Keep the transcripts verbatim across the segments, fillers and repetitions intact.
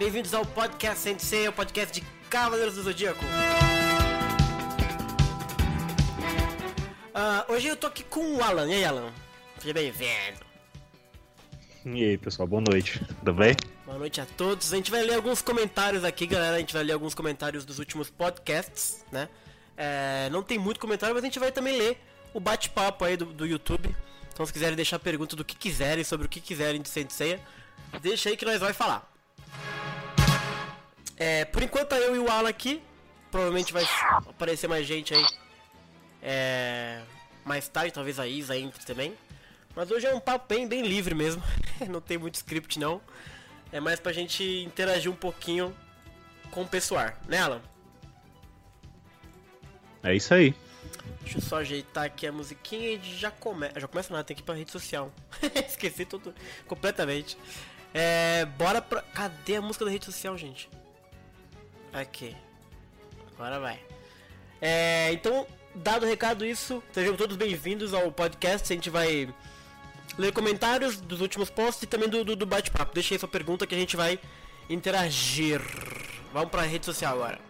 bem-vindos ao Podcast Sensei, o podcast de Cavaleiros do Zodíaco. Uh, hoje eu tô aqui com o Alan. E aí, Alan? Seja bem-vindo. E aí, pessoal, boa noite. Tudo bem? Boa noite a todos. A gente vai ler alguns comentários aqui, galera. A gente vai ler alguns comentários dos últimos podcasts, né? É, não tem muito comentário, mas a gente vai também ler o bate-papo aí do, do YouTube. Então, se quiserem deixar pergunta do que quiserem, sobre o que quiserem de Sensei, deixa aí que nós vamos falar. É, por enquanto, eu e o Alan aqui. Provavelmente vai aparecer mais gente aí é, mais tarde, talvez a Isa entre também. Mas hoje é um papo bem, bem livre mesmo. Não tem muito script, não. É mais pra gente interagir um pouquinho com o pessoal, né, Alan? É isso aí. Deixa eu só ajeitar aqui a musiquinha e já começa. Já começa nada, tem que ir pra rede social. Esqueci tudo completamente. É, bora pra. Cadê a música da rede social, gente? Aqui. Agora vai. É, então, dado o recado isso, sejam todos bem-vindos ao podcast. A gente vai ler comentários dos últimos posts e também do, do, do bate-papo. Deixa aí sua pergunta que a gente vai interagir. Vamos pra rede social agora.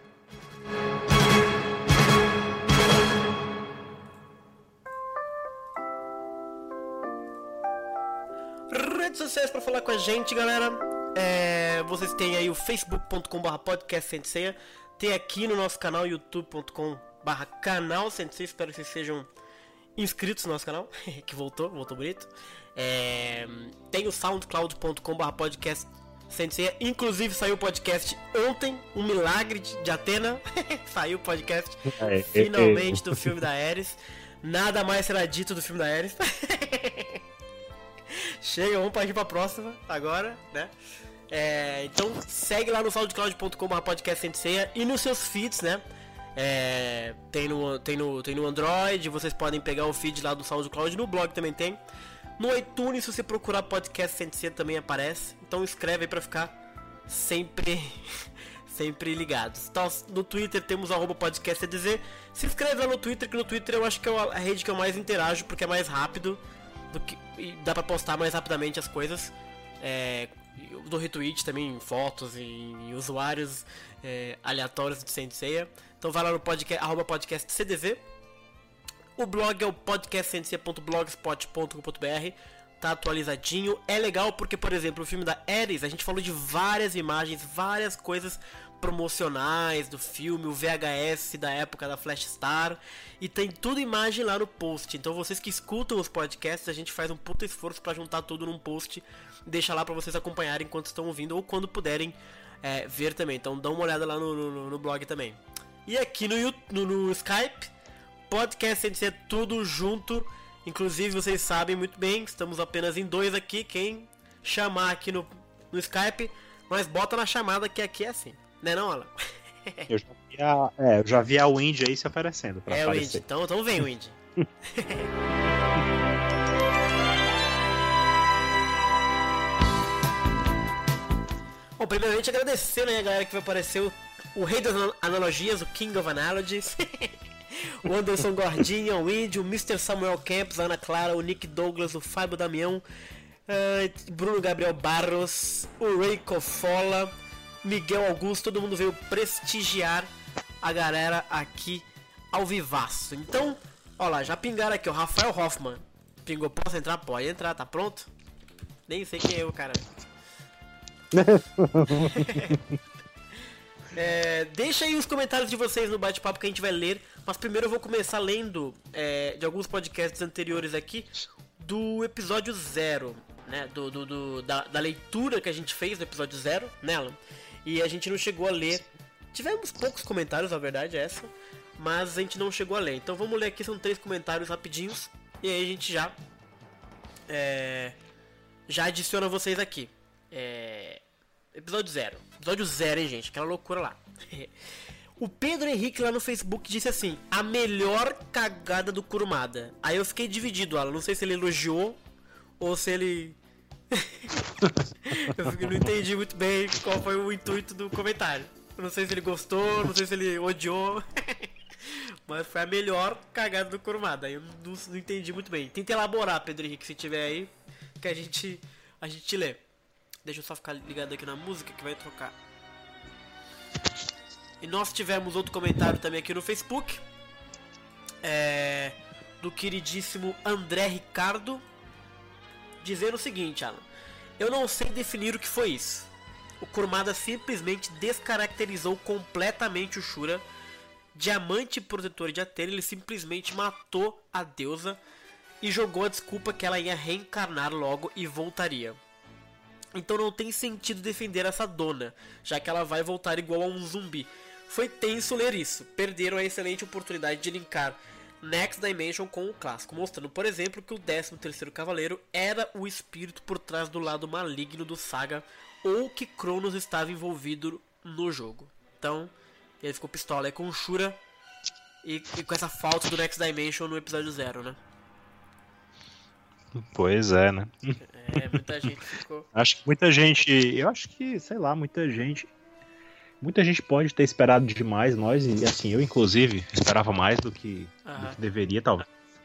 Redes sociais pra falar com a gente, galera. É, vocês têm aí o facebook ponto com barra podcast sensei. Tem aqui no nosso canal youtube ponto com barra canal sensei. Espero que vocês sejam inscritos no nosso canal. Que voltou, voltou bonito. É, tem o soundcloud ponto com barra podcast sensei. Inclusive saiu o podcast ontem. Um milagre de Atena. Saiu o podcast é, finalmente é, é. do filme da Ares. Nada mais será dito do filme da Ares. Chega, vamos partir pra próxima agora, né? É, então segue lá no soundcloud ponto com barra podcast sensei e nos seus feeds, né? É, tem, no, tem, no, tem no Android, vocês podem pegar o feed lá do SoundCloud, no blog também tem. No iTunes, se você procurar podcast sensei também aparece. Então escreve aí pra ficar sempre, sempre ligados. Então, no Twitter temos arroba podcast cdz. Se inscreve lá no Twitter, que no Twitter eu acho que é a rede que eu mais interajo, porque é mais rápido. Do que, e dá pra postar mais rapidamente as coisas. É, eu dou retweet também, fotos e, e usuários é, aleatórios de Sensei. Então vai lá no podcast, arroba podcast cdz. O blog é o podcast sensei ponto blogspot ponto com ponto br. Tá atualizadinho. É legal porque, por exemplo, o filme da Ares, a gente falou de várias imagens, várias coisas promocionais do filme, o V H S da época da Flash Star, e tem tudo imagem lá no post. Então vocês que escutam os podcasts, a gente faz um puta esforço pra juntar tudo num post e deixar lá pra vocês acompanharem enquanto estão ouvindo ou quando puderem é, ver também. Então dá uma olhada lá no, no, no blog também. E aqui no, no, no Skype, podcast Sensei, tudo junto. Inclusive vocês sabem muito bem, estamos apenas em dois aqui. Quem chamar aqui no, no Skype, nós bota na chamada, que aqui é assim. Não é não, Alan? Eu já vi a, é, eu já vi a Windy aí se aparecendo pra É o aparecer. Windy, então, então vem o Windy. Bom, primeiramente agradecer, né, a galera que vai aparecer o, o rei das analogias, o King of Analogies. O Anderson Gordinha, o Windy, o mister Samuel Campos, a Ana Clara, o Nick Douglas, o Fábio Damião, uh, Bruno Gabriel Barros, o Ray Cofola, Miguel Augusto, todo mundo veio prestigiar a galera aqui ao vivaço. Então, ó lá, já pingaram aqui, o Rafael Hoffman. Pingou, posso entrar? Pode entrar, tá pronto? Nem sei quem é eu, cara. É, deixa aí os comentários de vocês no bate-papo que a gente vai ler. Mas primeiro eu vou começar lendo é, de alguns podcasts anteriores aqui do episódio zero, né? Do, do, do, da, da leitura que a gente fez do episódio zero, né, Alan? E a gente não chegou a ler. Tivemos poucos comentários, a verdade é essa. Mas a gente não chegou a ler. Então vamos ler aqui, são três comentários rapidinhos. E aí a gente já é, já adiciona vocês aqui. É, episódio zero. Episódio zero, hein, gente? Aquela loucura lá. O Pedro Henrique lá no Facebook disse assim: a melhor cagada do Kurumada. Aí eu fiquei dividido, Alan. Não sei se ele elogiou ou se ele... Eu não entendi muito bem qual foi o intuito do comentário. Eu não sei se ele gostou, não sei se ele odiou. Mas foi a melhor cagada do Kurumada. Aí eu não, não entendi muito bem. Tenta elaborar, Pedro Henrique, se tiver aí, que a gente, a gente lê. Deixa eu só ficar ligado aqui na música que vai trocar E nós tivemos outro comentário também aqui no Facebook. É, do queridíssimo André Ricardo. Dizendo o seguinte, Alan. Eu não sei definir o que foi isso. O Kurumada simplesmente descaracterizou completamente o Shura. Diamante protetor de Athena, ele simplesmente matou a deusa e jogou a desculpa que ela ia reencarnar logo e voltaria. Então não tem sentido defender essa dona, já que ela vai voltar igual a um zumbi. Foi tenso ler isso. Perderam a excelente oportunidade de linkar Next Dimension com o clássico, mostrando, por exemplo, que o décimo terceiro Cavaleiro era o espírito por trás do lado maligno do Saga, ou que Cronos estava envolvido no jogo. Então, ele ficou pistola aí com o Shura e, e com essa falta do Next Dimension no episódio zero, né? Pois é, né? É, muita gente ficou... Acho que muita gente, eu acho que, sei lá, muita gente, muita gente pode ter esperado demais, nós, e assim, eu inclusive, esperava mais do que, do que deveria, talvez.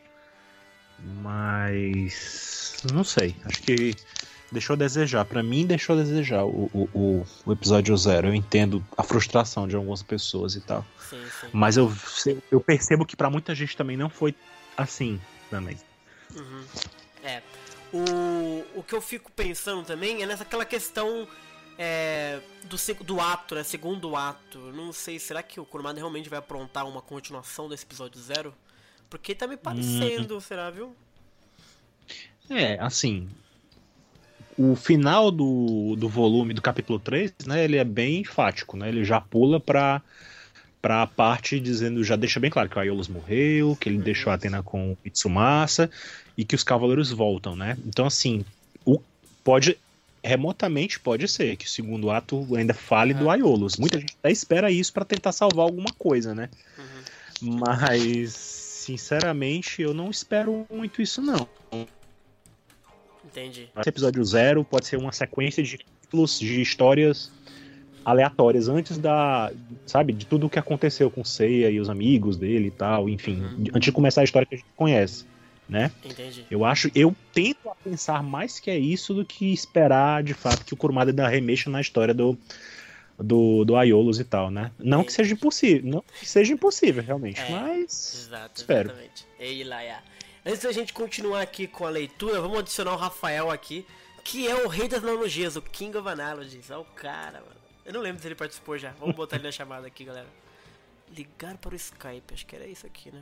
Mas, não sei, acho que deixou a desejar, pra mim deixou a desejar o, o, o, o episódio zero. Eu entendo a frustração de algumas pessoas e tal. Sim, sim. Mas eu, eu percebo que pra muita gente também não foi assim também. Uhum. É. O, o que eu fico pensando também é nessa aquela questão é, do, do ato, né? Segundo ato. Não sei, será que o Kurumada realmente vai aprontar uma continuação desse episódio zero? Porque tá me parecendo, hum. será, viu? É, assim, o final do, do volume do capítulo três, né, ele é bem enfático, né, ele já pula pra, pra parte dizendo, já deixa bem claro que o Aiolos morreu, que ele uhum. deixou a Athena com o Mitsumasa e que os cavaleiros voltam, né, então assim, o, pode, remotamente pode ser que o segundo ato ainda fale uhum. do Aiolos, muita gente até espera isso pra tentar salvar alguma coisa, né, uhum. mas, sinceramente, eu não espero muito isso não. Entendi. Esse episódio zero pode ser uma sequência de títulos de histórias aleatórias antes da, sabe, de tudo o que aconteceu com Seiya e os amigos dele e tal, enfim, uhum. antes de começar a história que a gente conhece, né? Entendi. Eu acho, eu tento a pensar mais que é isso do que esperar de fato que o Kurumada ainda remexa na história do do, do Aiolos e tal, né? Não Entendi. que seja impossível, não que seja impossível realmente, é, mas exato, espero. Exatamente. Ei, Laia. Antes da gente continuar aqui com a leitura, vamos adicionar o Rafael aqui, que é o rei das analogias, o King of Analogies. É o cara, mano. Eu não lembro se ele participou já. Vamos botar ele na chamada aqui, galera. Ligar para o Skype, acho que era isso aqui, né?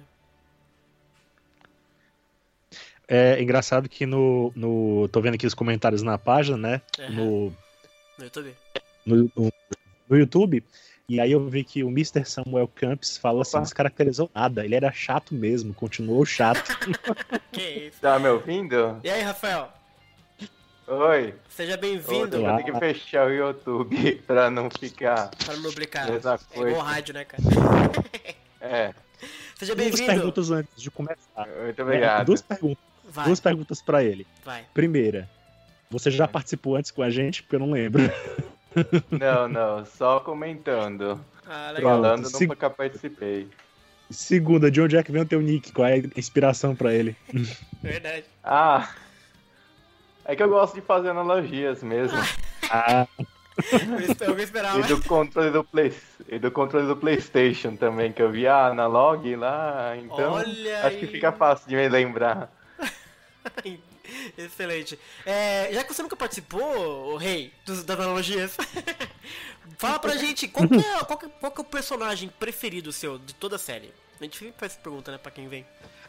É engraçado que no, no... tô vendo aqui os comentários na página, né? Uhum. No... No YouTube? No, no, no YouTube... E aí eu vi que o mister Samuel Campos fala assim, descaracterizou nada, ele era chato mesmo, continuou chato. Que isso? Tá me ouvindo? E aí, Rafael? Oi. Seja bem-vindo. Eu tenho que fechar o YouTube pra não ficar... Pra não duplicar. É igual rádio, né, cara? É. Seja bem-vindo. Duas perguntas antes de começar. Muito obrigado. É, duas perguntas. Vai. Duas perguntas pra ele. Vai. Primeira, você já participou antes com a gente? Porque eu não lembro. Não, não, só comentando. Ah, legal. Falando, Se... nunca participei. Segunda, de onde é que vem o teu nick? Qual é a inspiração pra ele? Verdade. Ah, é que eu gosto de fazer analogias mesmo. Ah. Eu esperava. E do controle do Play... e do controle do PlayStation também, que eu vi a analog lá, então Olha acho aí. que fica fácil de me lembrar. Excelente. É, já que você nunca participou, o rei dos, das analogias, fala pra gente qual que, é, qual, que, qual que é o personagem preferido seu de toda a série? A gente sempre faz essa pergunta, né, pra quem vem.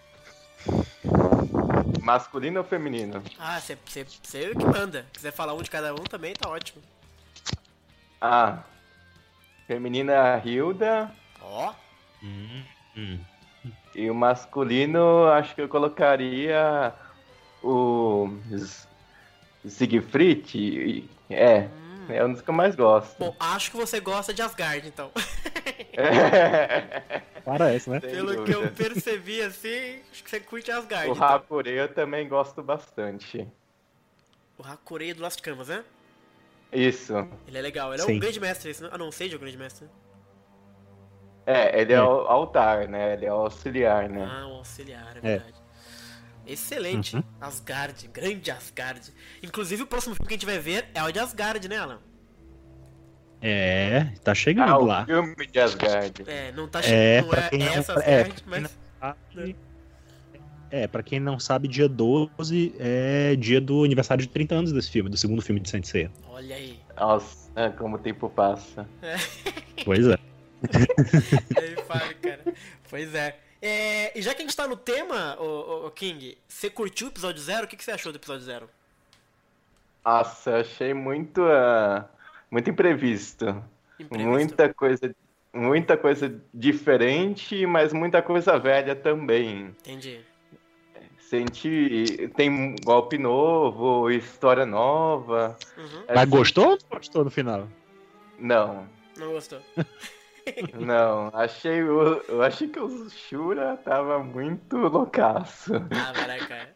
Masculino ou feminino? Ah, você que manda. Se quiser falar um de cada um também, tá ótimo. Ah, feminina é a Hilda. Ó. Oh. Hum, hum. E o masculino, acho que eu colocaria o Siegfried. É, hum. é um dos que eu mais gosto. Bom, acho que você gosta de Asgard, então. É. Parece, né? Sem Pelo dúvida. que eu percebi, assim, acho que você curte Asgard. O então. Hakurei eu também gosto bastante. O Hakurei do Last Canvas, né? Isso. Ele é legal, ele é Sim. um grande mestre, esse, né? Ah, não, sei de um grande mestre. É, ele é, É. o altar, né? Ele é o auxiliar, né? Ah, um auxiliar, é verdade. Excelente. Uhum. Asgard, grande Asgard. Inclusive o próximo filme que a gente vai ver é o de Asgard, né, Alan? É, tá chegando Ah, o lá. filme de Asgard. É, não tá É, chegando, não pra é quem não, essa é, Asgard, pra quem mas... não sabe, é, pra quem não sabe, dia doze é dia do aniversário de trinta anos desse filme, do segundo filme de Saint Seiya. Olha aí. Nossa, como o tempo passa. Pois é. Aí, Fábio, cara. Pois é. É, e já que a gente tá no tema, ô, ô, ô King, você curtiu o episódio zero? O que, que você achou do episódio zero? Nossa, eu achei muito, ah, muito imprevisto. Imprevisto. Muita coisa, muita coisa diferente, mas muita coisa velha também. Entendi. Senti, tem golpe novo, história nova. Uhum. Mas gostou ou não gostou no final? Não, Não gostou? não. Achei, o- eu achei que o Shura tava muito loucaço. Ah, caraca.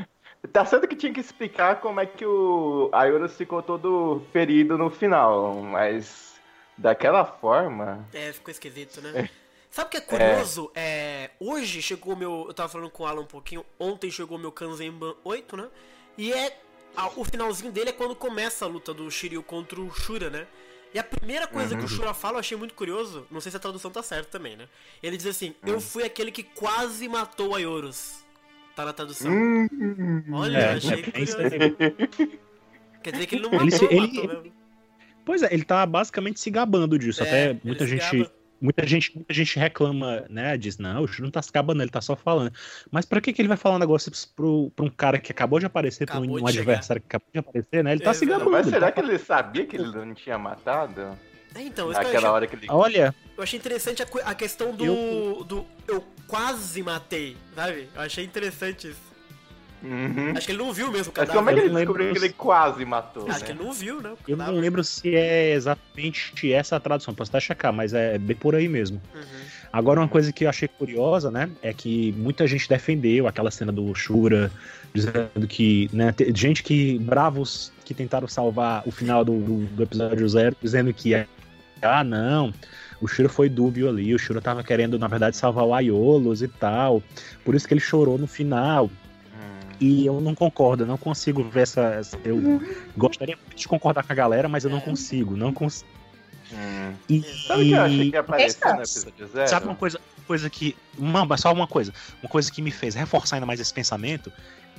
Tá certo que tinha que explicar como é que o Aiorus ficou todo ferido no final, mas daquela forma. É, ficou esquisito, né? Sabe o que é curioso? É, hoje chegou o meu... Eu tava falando com o Alan um pouquinho. Ontem chegou o meu Kanzenban oito, né? E é... a- o finalzinho dele é quando começa a luta do Shiryu contra o Shura, né? E a primeira coisa que o Shura fala eu achei muito curioso. Não sei se a tradução tá certa também, né? Ele diz assim: eu fui aquele que quase matou o Aiorus. Tá na tradução. Hum, Olha, É, eu achei é, é isso curioso. aí. Quer dizer que ele não Ele matou, se- ele- matou mesmo. Pois é, ele tá basicamente se gabando disso. É, Até ele muita se gente, gaba. muita gente, muita gente reclama, né? Diz, não, o Shura não tá se gabando, ele tá só falando. Mas pra que que ele vai falar um negócio pro, pra um cara que acabou de aparecer, pra um, Acabou de um adversário que acabou de aparecer, né? Ele tá se Exato. gabando. Mas ele será tá- que ele sabia que ele não tinha matado? É, então, isso que eu Naquela achei, hora que ele. Olha, eu achei interessante a, co- a questão do, Eu- do. Eu quase matei, sabe? Eu achei interessante isso. Uhum. Acho que ele não viu mesmo o Mas cadáver. como é que Eu ele não lembro descobriu que se- ele quase matou? Acho né? que ele não viu, né? o eu não cadáver. lembro se é exatamente essa a tradução, posso até checar, mas é bem por aí mesmo. Uhum. Agora, uma coisa que eu achei curiosa, né, é que muita gente defendeu aquela cena do Shura, dizendo que, né, te- gente que, bravos, que tentaram salvar o final do, do, do episódio zero, dizendo que, ah, não, o Shura foi dúbio ali, o Shura tava querendo, na verdade, salvar o Aiolos e tal, por isso que ele chorou no final. Hum. E eu não concordo, eu não consigo ver essa. essa- eu gostaria muito de concordar com a galera, mas eu não consigo, não consigo. Hum. E, Sabe o que eu achei que e- ia aparecer no Exato. episódio zero? sabe uma coisa, coisa que. Uma, só uma coisa. Uma coisa que me fez reforçar ainda mais esse pensamento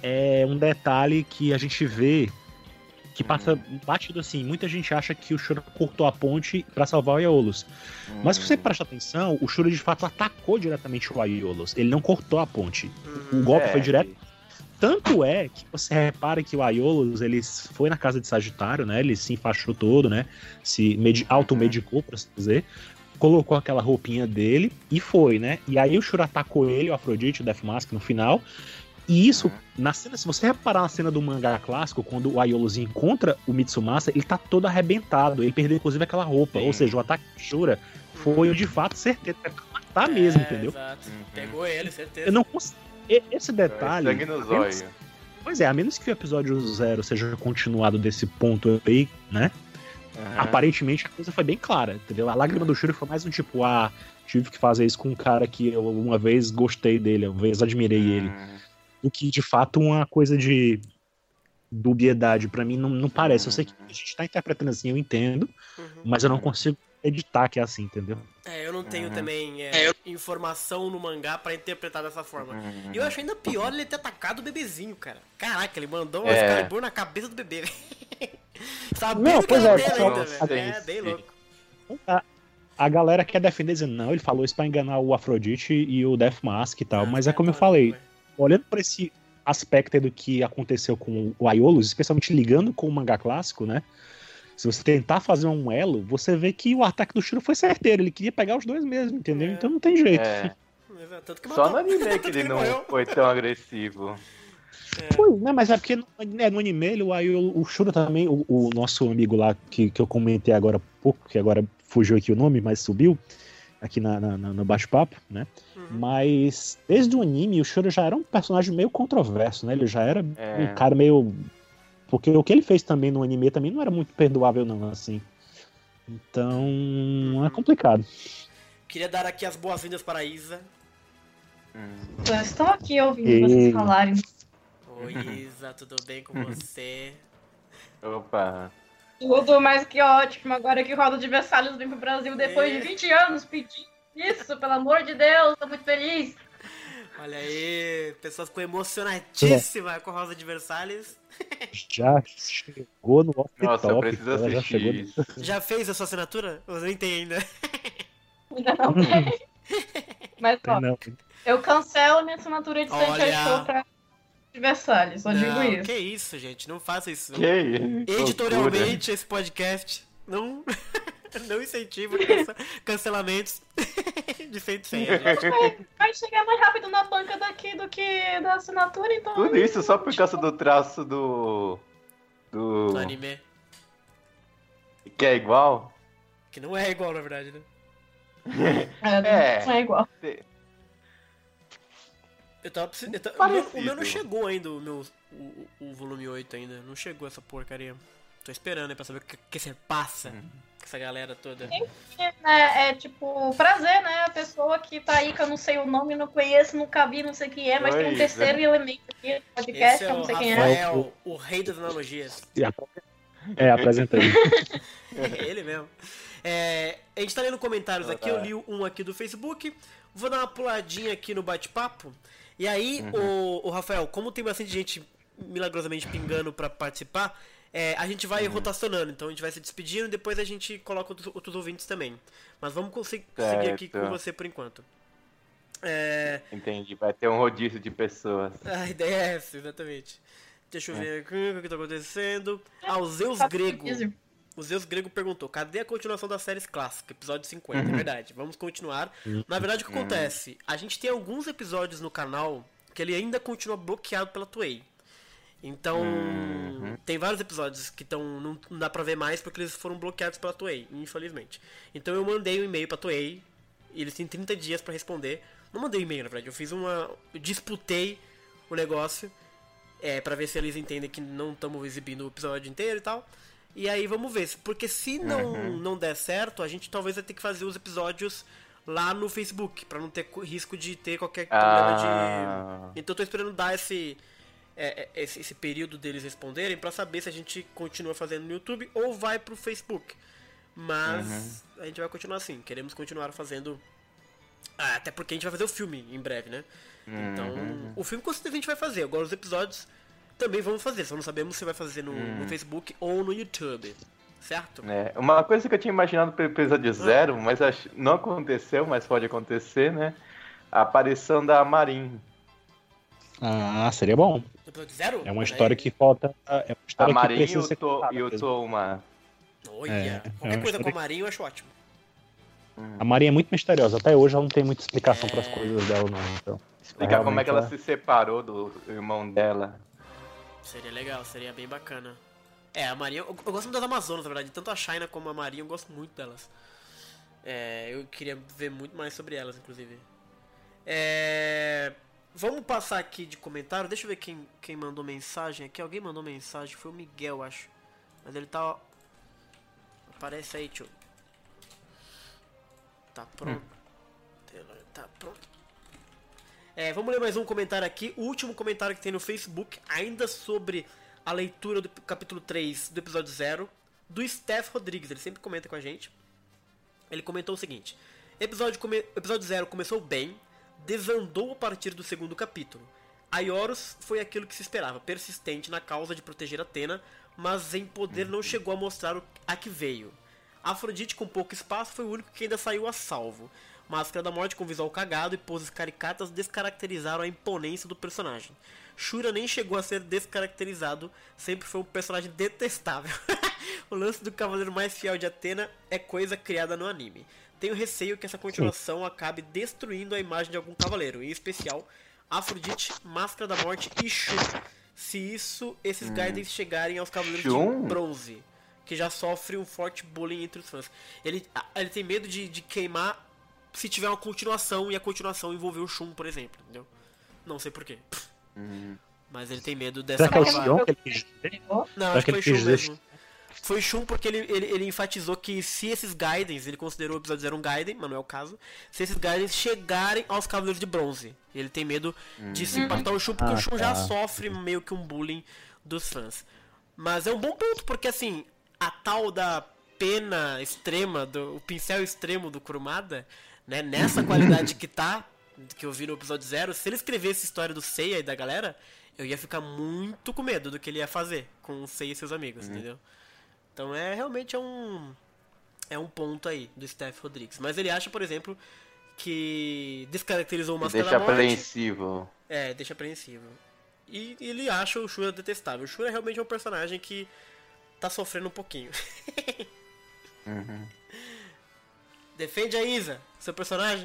é um detalhe que a gente vê que passa batido assim. Muita gente acha que o Shura cortou a ponte pra salvar o Aiolos. Hum. Mas se você prestar atenção, o Shura de fato atacou diretamente o Aiolos. Ele não cortou a ponte. O golpe É, foi direto. Tanto é que você repara que o Aiolos, ele foi na casa de Sagitário, né? Ele se enfaixou todo, né? Se medi- automedicou, por assim dizer. Colocou aquela roupinha dele e foi, né? E aí o Shura atacou ele, o Afrodite, o Death Mask no final. E isso, na cena, se você reparar na cena do mangá clássico, quando o Aiolos encontra o Mitsumasa, ele tá todo arrebentado. Ele perdeu, inclusive, aquela roupa. Sim. Ou seja, o ataque do Shura foi, de fato, certeza. É pra matar mesmo, É, entendeu? Exato. Uhum. Pegou ele, certeza. Eu não consigo. e- Esse detalhe. Sangue no a menos- zóio. Pois é, a menos que o episódio zero seja continuado desse ponto aí, né? Uhum. Aparentemente a coisa foi bem clara, entendeu? A lágrima do Shuri foi mais um tipo, ah, tive que fazer isso com um cara que eu uma vez gostei dele, uma vez admirei ele. Hum. O que de fato uma coisa de dubiedade pra mim não, não parece. Eu sei que a gente tá interpretando assim, eu entendo, Uhum. mas eu não consigo editar que é assim, entendeu? É, eu não tenho Uhum. também é, informação no mangá pra interpretar dessa forma. Uhum. E eu acho ainda pior ele ter atacado o bebezinho, cara. Caraca, ele mandou um É. Excalibur na cabeça do bebê. Sabendo Não, que pois era é, dele só- ainda, sim, velho. É, bem sim. louco. A, a galera quer defender dizendo, não, ele falou isso pra enganar o Afrodite e o Death Mask e tal, Ah, mas é como eu aleatório, falei, velho. olhando pra esse aspecto aí do que aconteceu com o Aiolos, especialmente ligando com o mangá clássico, né? Se você tentar fazer um elo, você vê que o ataque do Shiro foi certeiro, ele queria pegar os dois mesmo, entendeu? É. Então não tem jeito. É. Exato, tanto que Só matou. no anime que Tanto ele não morreu. foi tão agressivo. Foi, né? Mas é porque no, né, no anime, ele, o, Aiolo- o Shuro também, o, o nosso amigo lá, que, que eu comentei agora há pouco, que agora fugiu aqui o nome, mas subiu aqui na, na- na- no bate-papo, né? Uhum. Mas desde o anime, o Shuro já era um personagem meio controverso, né? Ele já era É. um cara meio... Porque o que ele fez também no anime também não era muito perdoável, não, assim. Então, é complicado. Queria dar aqui as boas-vindas para a Isa. Hum. Eu estou aqui ouvindo Ei. vocês falarem. Oi, Isa, tudo bem com você? Opa. Tudo mais que ótimo. Agora que Roda de Versalhes vem pro Brasil depois de vinte anos pedindo isso, pelo amor de Deus, tô muito feliz. Olha aí, pessoas ficou emocionadíssimas com a Rosa de Versalhes. Já chegou no off Nossa, top, eu preciso ela já assistir chegou isso. Já fez a sua assinatura? Eu nem tenho ainda. Ainda não tem. Mas, ó, Não. eu cancelo minha assinatura de Sunshine Olha. Show pra de Versalhes, só digo Não, isso. que isso, gente, não faça isso. Que isso? Editorialmente, esse podcast não, não incentiva cance- cancelamentos de cento e cem. Vai, vai chegar mais rápido na banca daqui do que da assinatura, então. Tudo isso só por causa do traço do. Do. No anime. Que é igual? Que não é igual, na verdade, né? É, não é igual. Eu tava precisando. eu tava- o, meu, o meu não Parecido. chegou ainda, o, meu, o, o volume oito ainda. Não chegou essa porcaria. Tô esperando aí pra saber o que, que você passa com essa galera toda. É, é tipo, prazer, né? A pessoa que tá aí que eu não sei o nome, não conheço, nunca vi, não sei quem é, mas tem um Pois terceiro é. elemento aqui no podcast, Esse que é eu não o sei quem é. Rafael, o rei das analogias. É, apresentei. É ele mesmo. É, a gente tá lendo comentários aqui, eu li um aqui do Facebook. Vou dar uma puladinha aqui no bate-papo. E aí, o, o Rafael, como tem bastante gente milagrosamente pingando pra participar, é, a gente vai rotacionando. Então a gente vai se despedindo e depois a gente coloca outros, outros ouvintes também. Mas vamos conseguir seguir aqui Certo. com você por enquanto. É, Entendi, vai ter um rodízio de pessoas. a ideia é essa, exatamente. Deixa eu ver aqui o que tá acontecendo. Ah, o Zeus Tá Grego. difícil. O Zeus Grego perguntou, cadê a continuação das séries clássicas? Episódio cinquenta, é verdade. Vamos continuar. Na verdade, o que acontece? A gente tem alguns episódios no canal que ele ainda continua bloqueado pela Toei. Então, tem vários episódios que estão não, não dá pra ver mais porque eles foram bloqueados pela Toei, infelizmente. Então eu mandei um e-mail pra Toei, e eles têm trinta dias pra responder. Não mandei um e-mail, na verdade, eu fiz uma... Eu disputei o negócio, é, pra ver se eles entendem que não estamos exibindo o episódio inteiro e tal. E aí vamos ver, porque se não, Uhum. não der certo, a gente talvez vai ter que fazer os episódios lá no Facebook, pra não ter co- risco de ter qualquer problema Ah. de... Então eu tô esperando dar esse, é, é, esse, esse período deles responderem pra saber se a gente continua fazendo no YouTube ou vai pro Facebook. Mas a gente vai continuar assim, queremos continuar fazendo... Ah, até porque a gente vai fazer o filme em breve, né? Então, o filme com certeza a gente vai fazer. Agora os episódios também vamos fazer, só não sabemos se vai fazer no, no Facebook ou no YouTube, certo? É, uma coisa que eu tinha imaginado pro episódio zero, mas acho- não aconteceu, mas pode acontecer, né? A aparição da Marin. Ah, seria bom. No episódio zero? É uma história que falta. É uma A história que Marin e precisa o, ser to, contada e o mesmo. Toma. Olha, É, é qualquer uma coisa com história a Marinho eu acho ótimo. A Maria é muito misteriosa. Até hoje ela não tem muita explicação É. para as coisas dela, não. Então, Explicar como é que ela realmente se separou do irmão dela. Seria legal, seria bem bacana. É, a Marinho, eu, eu gosto muito das Amazonas, na verdade, tanto a China como a Marinho, eu gosto muito delas. É, eu queria ver muito mais sobre elas, inclusive. É, vamos passar aqui de comentário, deixa eu ver quem, quem mandou mensagem aqui. Alguém mandou mensagem, foi o Miguel, acho. Mas ele tá... Aparece aí, tio. Tá pronto. Tá pronto. É, vamos ler mais um comentário aqui. O último comentário que tem no Facebook, ainda sobre a leitura do capítulo três do episódio zero, do Steph Rodrigues. Ele sempre comenta com a gente. Ele comentou o seguinte: Episódio, come... episódio zero começou bem, desandou a partir do segundo capítulo. Aioros foi aquilo que se esperava, persistente na causa de proteger Athena, mas em poder não chegou a mostrar o... a que veio. Afrodite, com pouco espaço, foi o único que ainda saiu a salvo. Máscara da Morte, com visual cagado e poses caricatas, descaracterizaram a imponência do personagem. Shura nem chegou a ser descaracterizado, sempre foi um personagem detestável. O lance do cavaleiro mais fiel de Athena é coisa criada no anime. Tenho receio que essa continuação acabe destruindo a imagem de algum cavaleiro, em especial Afrodite, Máscara da Morte e Shun. Se isso, esses hum. Gaidens chegarem aos cavaleiros Shun? de bronze, que já sofre um forte bullying entre os fãs. Ele, ele tem medo de, de queimar se tiver uma continuação e a continuação envolver o Shun, por exemplo, entendeu? Não sei porquê. Uhum. Mas ele tem medo dessa será que é o nova... Sion que ele quis dizer? Não, Será acho que que foi ele Shun quis dizer- mesmo. Foi Shun porque ele, ele, ele enfatizou que se esses Gaidens, ele considerou o episódio zero um Gaiden, mas não é o caso, se esses Gaidens chegarem aos Cavaleiros de Bronze. Ele tem medo de se impactar o Shun, porque Ah, o Shun já tá. sofre meio que um bullying dos fãs. Mas é um bom ponto, porque assim, a tal da pena extrema, do, o pincel extremo do Kurumada, né, nessa qualidade que tá, que eu vi no episódio zero, se ele escrevesse a história do Seiya e da galera, eu ia ficar muito com medo do que ele ia fazer com o Seiya e seus amigos, uhum. entendeu? Então é realmente é um é um ponto aí do Steph Rodrigues. Mas ele acha, por exemplo, que descaracterizou o Máscara da Morte. Deixa apreensivo. É, deixa apreensivo. E ele acha o Shura detestável. O Shura realmente é um personagem que tá sofrendo um pouquinho. Uhum. Defende a Isa, seu personagem.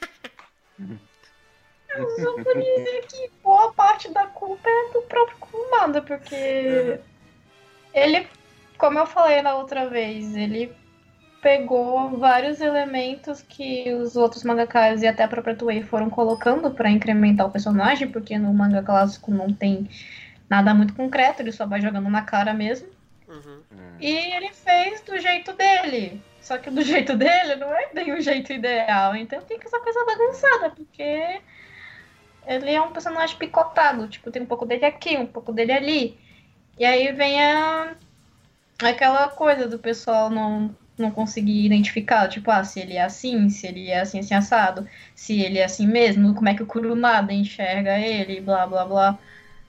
Eu só queria dizer que boa parte da culpa é do próprio Kurumada, porque uhum. ele, como eu falei na outra vez, ele pegou vários elementos que os outros mangakas e até a própria Toei foram colocando pra incrementar o personagem, porque no manga clássico não tem nada muito concreto, ele só vai jogando na cara mesmo. Uhum. E ele fez do jeito dele. Só que do jeito dele não é bem o jeito ideal. Então tem essa coisa bagunçada, porque ele é um personagem picotado. Tipo, tem um pouco dele aqui, um pouco dele ali. E aí vem a... aquela coisa do pessoal não, não conseguir identificar. Tipo, ah, se ele é assim, se ele é assim, assim, assado. Se ele é assim mesmo, como é que o Kurumada enxerga ele, blá, blá, blá.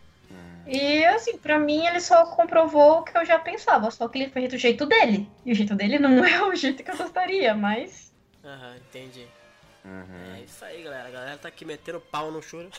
E, assim, pra mim ele só comprovou o que eu já pensava, só que ele fez do jeito dele. E o jeito dele não é o jeito que eu gostaria, mas... Aham, uhum, entendi. Uhum. É isso aí, galera. A galera tá aqui metendo pau no Shura.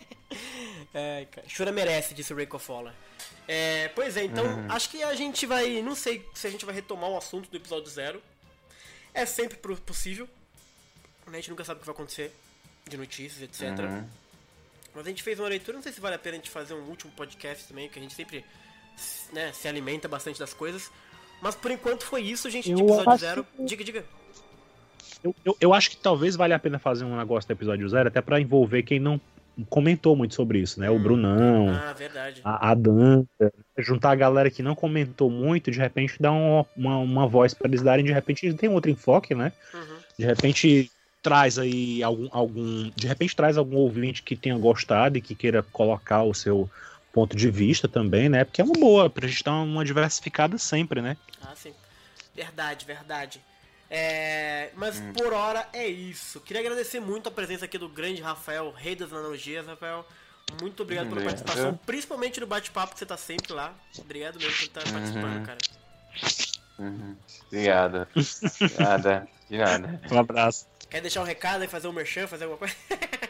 É, Shura merece, disse o Reiko Fola. É, pois é, então, uhum. acho que a gente vai... Não sei se a gente vai retomar o assunto do episódio zero. É sempre possível. A gente nunca sabe o que vai acontecer. De notícias, etcétera. Uhum. Mas a gente fez uma leitura, não sei se vale a pena a gente fazer um último podcast também, que a gente sempre, né, se alimenta bastante das coisas. Mas por enquanto foi isso, gente, de episódio zero. Que... Diga, diga. Eu, eu, eu acho que talvez valha a pena fazer um negócio do episódio zero, até pra envolver quem não comentou muito sobre isso, né? O Brunão, ah, verdade. a, a Danta, juntar a galera que não comentou muito, de repente dar uma, uma, uma voz pra eles darem, de repente eles têm outro enfoque, né? Uhum. De repente... traz aí algum, algum. De repente traz algum ouvinte que tenha gostado e que queira colocar o seu ponto de vista também, né? Porque é uma boa, pra gente dar uma diversificada sempre, né? Ah, sim. Verdade, verdade. É... Mas hum. por hora é isso. Queria agradecer muito a presença aqui do grande Rafael, rei das analogias, Rafael. Muito obrigado pela participação, é. principalmente no bate-papo que você tá sempre lá. Obrigado mesmo por estar uhum. participando, cara. Uhum. Obrigado. Nada, de nada. Um abraço. Quer deixar um recado e fazer um merchan, fazer alguma coisa?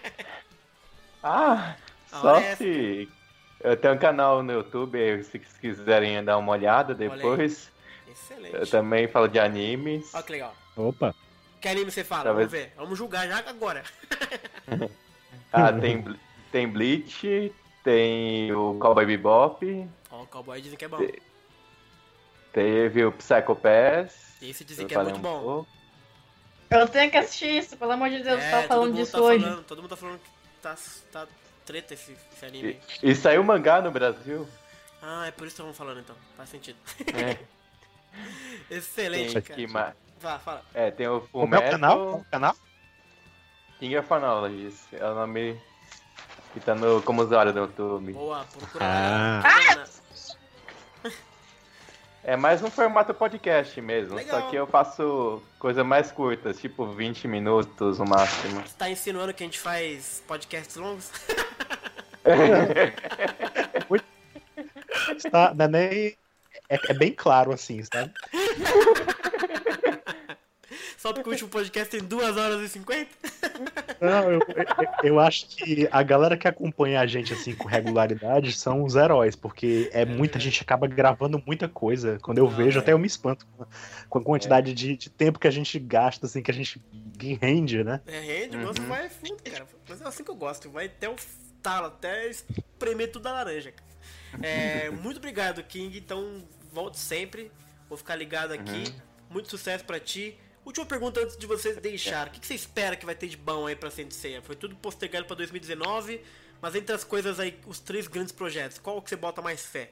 Ah, A só hora se... Eu tenho um canal no YouTube, se quiserem dar uma olhada depois. Excelente. Eu também falo de animes. Olha que legal. Opa. Que anime você fala? Talvez... Vamos ver. Vamos julgar já agora. ah, tem, tem Bleach, tem o Cowboy Bebop. Ó, oh, o Cowboy dizem que é bom. Te... Teve o Psycho Pass. Esse dizem que é muito um bom. pouco. Eu tenho que assistir isso, pelo amor de Deus, é, eu tava falando disso tá hoje. Falando, todo mundo tá falando que tá, tá treta esse, esse anime. E, e saiu mangá no Brasil. Ah, é por isso que estamos falando então. Faz sentido. É. Excelente, tem cara. que ma... Vá, fala. É, tem o Como é o canal? Qual é o canal? King of Analogies. É o nome que tá no, como usuário do YouTube. Boa, procura ah. lá. É mais um formato podcast mesmo, Legal. Só que eu faço coisas mais curtas, tipo vinte minutos no máximo. Você tá insinuando que a gente faz podcasts longos? Está, não é, nem, é, é bem claro assim, sabe? Só porque o último podcast tem duas horas e cinquenta? Não, eu, eu, eu acho que a galera que acompanha a gente assim com regularidade são os heróis, porque é muita gente acaba gravando muita coisa. Quando eu ah, vejo, é. até eu me espanto com a quantidade é. de, de tempo que a gente gasta, assim, que a gente rende, né? É, rende, o nosso uhum. vai fundo, cara. Mas é assim que eu gosto, vai até o talo, até espremer tudo da laranja, cara. É, muito obrigado, King. Então, volte sempre. Vou ficar ligado aqui. Uhum. Muito sucesso pra ti. Última pergunta antes de vocês deixarem. O que você espera que vai ter de bom aí pra Saint Seiya? Foi tudo postergado pra dois mil e dezenove, mas entre as coisas aí, os três grandes projetos, qual que você bota mais fé?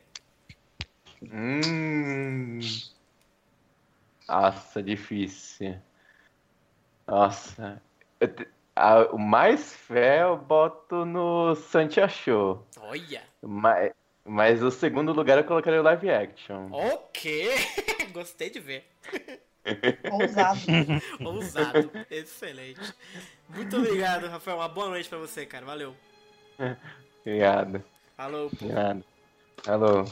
Hum... Nossa, difícil. Nossa. Te... Ah, o mais fé eu boto no Santia Show. Olha! Mas, Mas o segundo lugar eu colocaria o live action. Ok, gostei de ver. Ousado. Ousado, excelente. Muito obrigado, Rafael. Uma boa noite pra você, cara. Valeu. Obrigado. Falou, pô. Obrigado. Alô.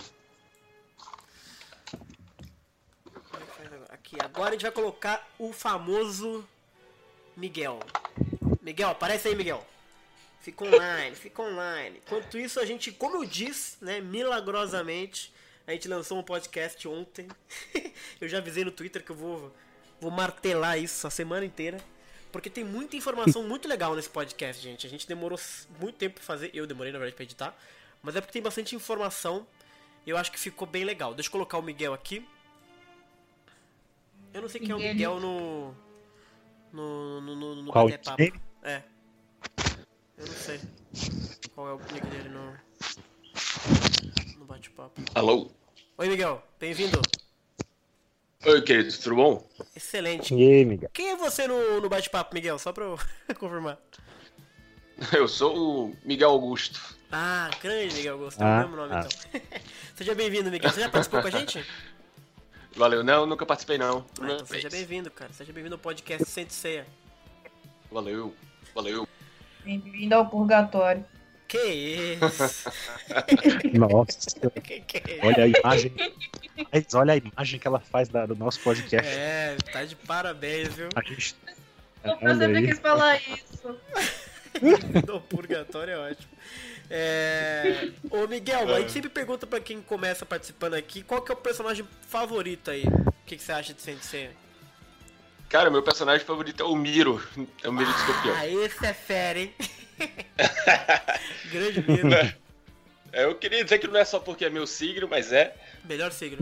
Aqui, agora a gente vai colocar o famoso Miguel. Miguel, aparece aí, Miguel. Fica online, fica online. Enquanto isso, a gente, como eu disse, né, milagrosamente, a gente lançou um podcast ontem. Eu já avisei no Twitter que eu vou, vou martelar isso a semana inteira. Porque tem muita informação muito legal nesse podcast, gente. A gente demorou muito tempo pra fazer. Eu demorei, na verdade, pra editar. Mas é porque tem bastante informação. E eu acho que ficou bem legal. Deixa eu colocar o Miguel aqui. Eu não sei quem é o Miguel no... No, no, no, no Qual bate-papo. É. Eu não sei qual é o nick dele no... No bate-papo. Alô? Oi, Miguel. Bem-vindo. Oi, querido. Tudo bom? Excelente. E aí, Miguel? Quem é você no, no bate-papo, Miguel? Só pra eu confirmar. Eu sou o Miguel Augusto. Ah, grande Miguel Augusto. É Ah, o mesmo nome, ah. então. Seja bem-vindo, Miguel. Você já participou com a gente? Valeu. Não, nunca participei, não. Ah, Primeira então seja vez. bem-vindo, cara. Seja bem-vindo ao podcast Sente Ceia. Valeu. Valeu. Bem-vindo ao purgatório. Que isso? Nossa, que que é isso? olha a imagem. Mas olha a imagem que ela faz da- do nosso podcast. É, tá de parabéns, viu? A gente... Eu Olha sempre aí. quis falar isso. Do purgatório é ótimo. É... Ô Miguel, a gente sempre pergunta pra quem começa participando aqui qual que é o personagem favorito aí. O que, que você acha de Sente Ceia? Cara, meu personagem favorito é o Miro. É o Miro de Escorpião. Ah, esse é fera, hein? Grande Miro. É, eu queria dizer que não é só porque é meu signo, mas é. Melhor signo.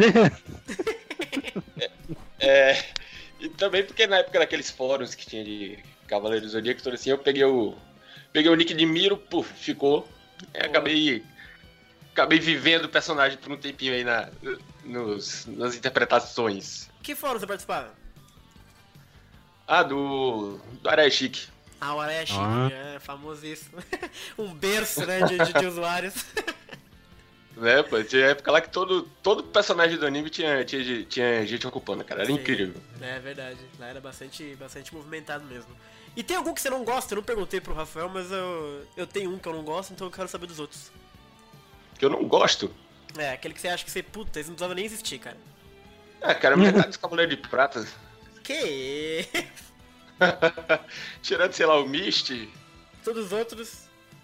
É. E também porque na época daqueles fóruns que tinha de Cavaleiros do Zodíaco, tudo assim, eu peguei o. Peguei o nick de Miro, puf, ficou. É, acabei. Acabei vivendo o personagem por um tempinho aí na, nos, nas interpretações. Que fórum você participava? Ah, do. do Areia Chique. Ah, o Areia Chique, Ah. é famosíssimo. Um berço, né, de, de, de usuários. Né, pô, tinha época lá que todo, todo personagem do anime tinha, tinha, tinha gente ocupando, cara. Era Sim. incrível. É verdade, lá era bastante, bastante movimentado mesmo. E tem algum que você não gosta? Eu não perguntei pro Rafael, mas eu, eu tenho um que eu não gosto, então eu quero saber dos outros. Que eu não gosto. É, aquele que você acha que você, puta, esse não precisava nem existir, cara. Ah, cara, metade dos Cavaleiros de Prata. Que Tirando, sei lá, o Misty. todos os outros.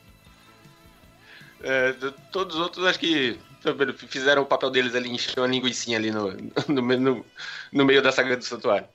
É, d- todos os outros acho que fizeram o papel deles ali, enchendo uma linguicinha ali no, no, no, no meio da saga do santuário.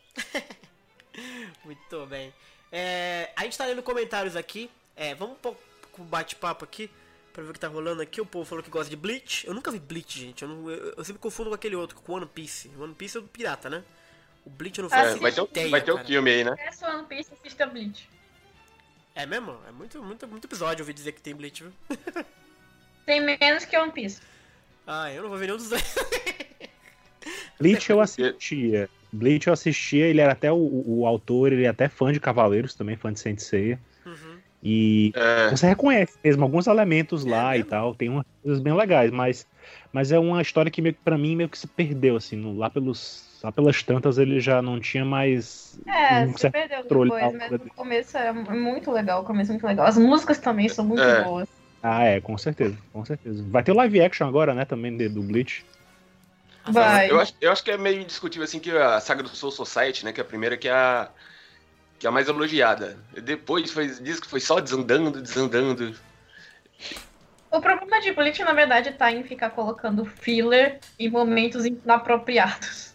Muito bem. É, a gente tá lendo comentários aqui. É, vamos pro pro bate-papo aqui pra ver o que tá rolando aqui. O povo falou que gosta de Bleach. Eu nunca vi Bleach, gente. Eu, não- eu- eu sempre confundo com aquele outro, com One Piece. One Piece é o do pirata, né? O Bleach eu não Ah, faço É, vai ter, um, ideia, vai ter um cara. filme aí, né? Essa One Piece assista Bleach. É mesmo? É muito, muito, muito episódio eu ouvi dizer que tem Bleach, viu? Tem menos que One Piece. Ah, eu não vou ver nenhum dos dois. Bleach eu assistia. Bleach eu assistia, ele era até o, o autor, ele é até fã de Cavaleiros, também fã de Saint Seiya. Uhum. E É, você reconhece mesmo alguns elementos lá É e mesmo? tal, tem umas coisas bem legais, mas, mas é uma história que meio que pra mim meio que se perdeu, assim, no- lá, pelos, lá pelas tantas ele já não tinha mais É, um você certo perdeu controle depois, da mas obra no começo é muito legal, o começo é muito legal. As músicas também são muito É. boas. Ah, é, com certeza, com certeza. Vai ter o live action agora, né, também de- do Bleach. Vai. eu, acho, eu acho que é meio indiscutível assim que a saga do Soul Society, né? Que é a primeira que é a, que é a mais elogiada. Depois foi, diz que foi só desandando, desandando. O problema de Bleach, na verdade, tá em ficar colocando filler em momentos inapropriados.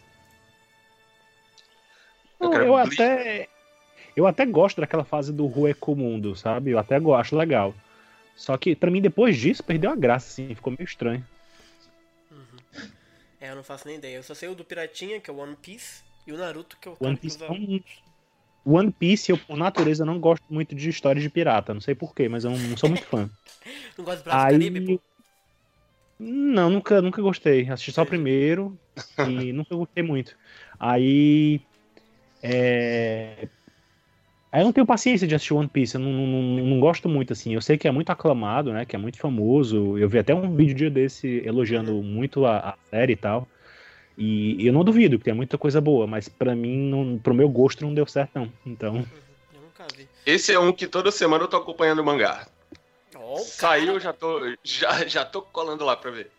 Eu quero Eu Bleach. até eu até gosto daquela fase do Rueco Mundo, sabe? Eu até gosto, acho legal. Só que pra mim depois disso perdeu a graça, assim, ficou meio estranho. É, eu não faço nem ideia. Eu só sei o do Piratinha, que é o One Piece, e o Naruto, que é o One cara que Piece usa- não... One Piece, eu por natureza não gosto muito de histórias de pirata, não sei porquê, mas eu não, não sou muito fã. Não gosta de Piratas do Caribe, Aí. pô? Não, nunca, nunca gostei. Assisti só o primeiro e nunca gostei muito. Aí. É... Aí eu não tenho paciência de assistir One Piece, eu não, não, não, não gosto muito, assim. Eu sei que é muito aclamado, né? Que é muito famoso. Eu vi até um vídeo dia desse elogiando muito a, a série e tal. E eu não duvido que tem muita coisa boa, mas pra mim, não, pro meu gosto, não deu certo, não. Então. Eu nunca vi. Esse é um que toda semana eu tô acompanhando o mangá. Oh, Saiu, cara. já tô, já, já tô colando lá pra ver.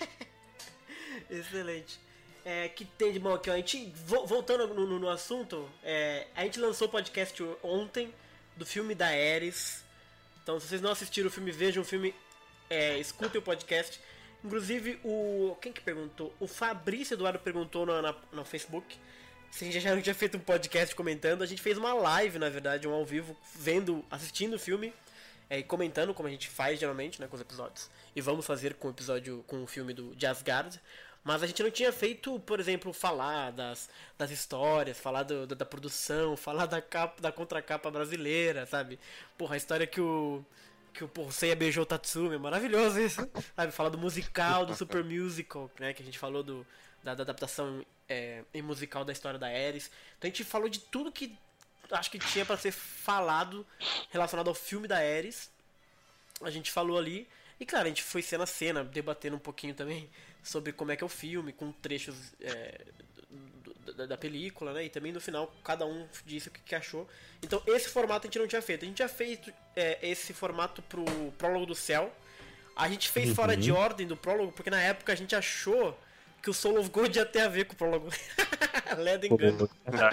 Excelente. É, que tem de bom aqui, ó. A gente, vo- voltando no, no- no assunto, é, a gente lançou o podcast ontem do filme da Ares. Então, se vocês não assistiram o filme, vejam o filme, é, escutem o podcast. Inclusive, o. Quem que perguntou? O Fabrício Eduardo perguntou no, na- no Facebook se a gente já não tinha feito um podcast comentando. A gente fez uma live, na verdade, um ao vivo, vendo, assistindo o filme. É, e comentando, como a gente faz geralmente, né, com os episódios. E vamos fazer com o episódio, com o filme do de Asgard. Mas a gente não tinha feito, por exemplo, falar das, das histórias, falar do, da, da produção, falar da capa, da contracapa brasileira, sabe? Porra, a história que o que o porra, o Seiya beijou o Tatsumi, é maravilhoso isso, sabe? Falar do musical, do Super Musical, né, que a gente falou do, da, da adaptação é, em musical da história da Ares. Então a gente falou de tudo que acho que tinha pra ser falado relacionado ao filme da Ares. A gente falou ali. E claro, a gente foi cena a cena, debatendo um pouquinho também sobre como é que é o filme, com trechos é, do, da, da película, né? E também no final, cada um disse o que, que achou. Então esse formato a gente não tinha feito. A gente tinha feito é, esse formato pro Prólogo do Céu. A gente fez Uhum. fora de ordem do Prólogo, porque na época a gente achou que o Soul of Gold ia ter a ver com o Prólogo. Leda engano.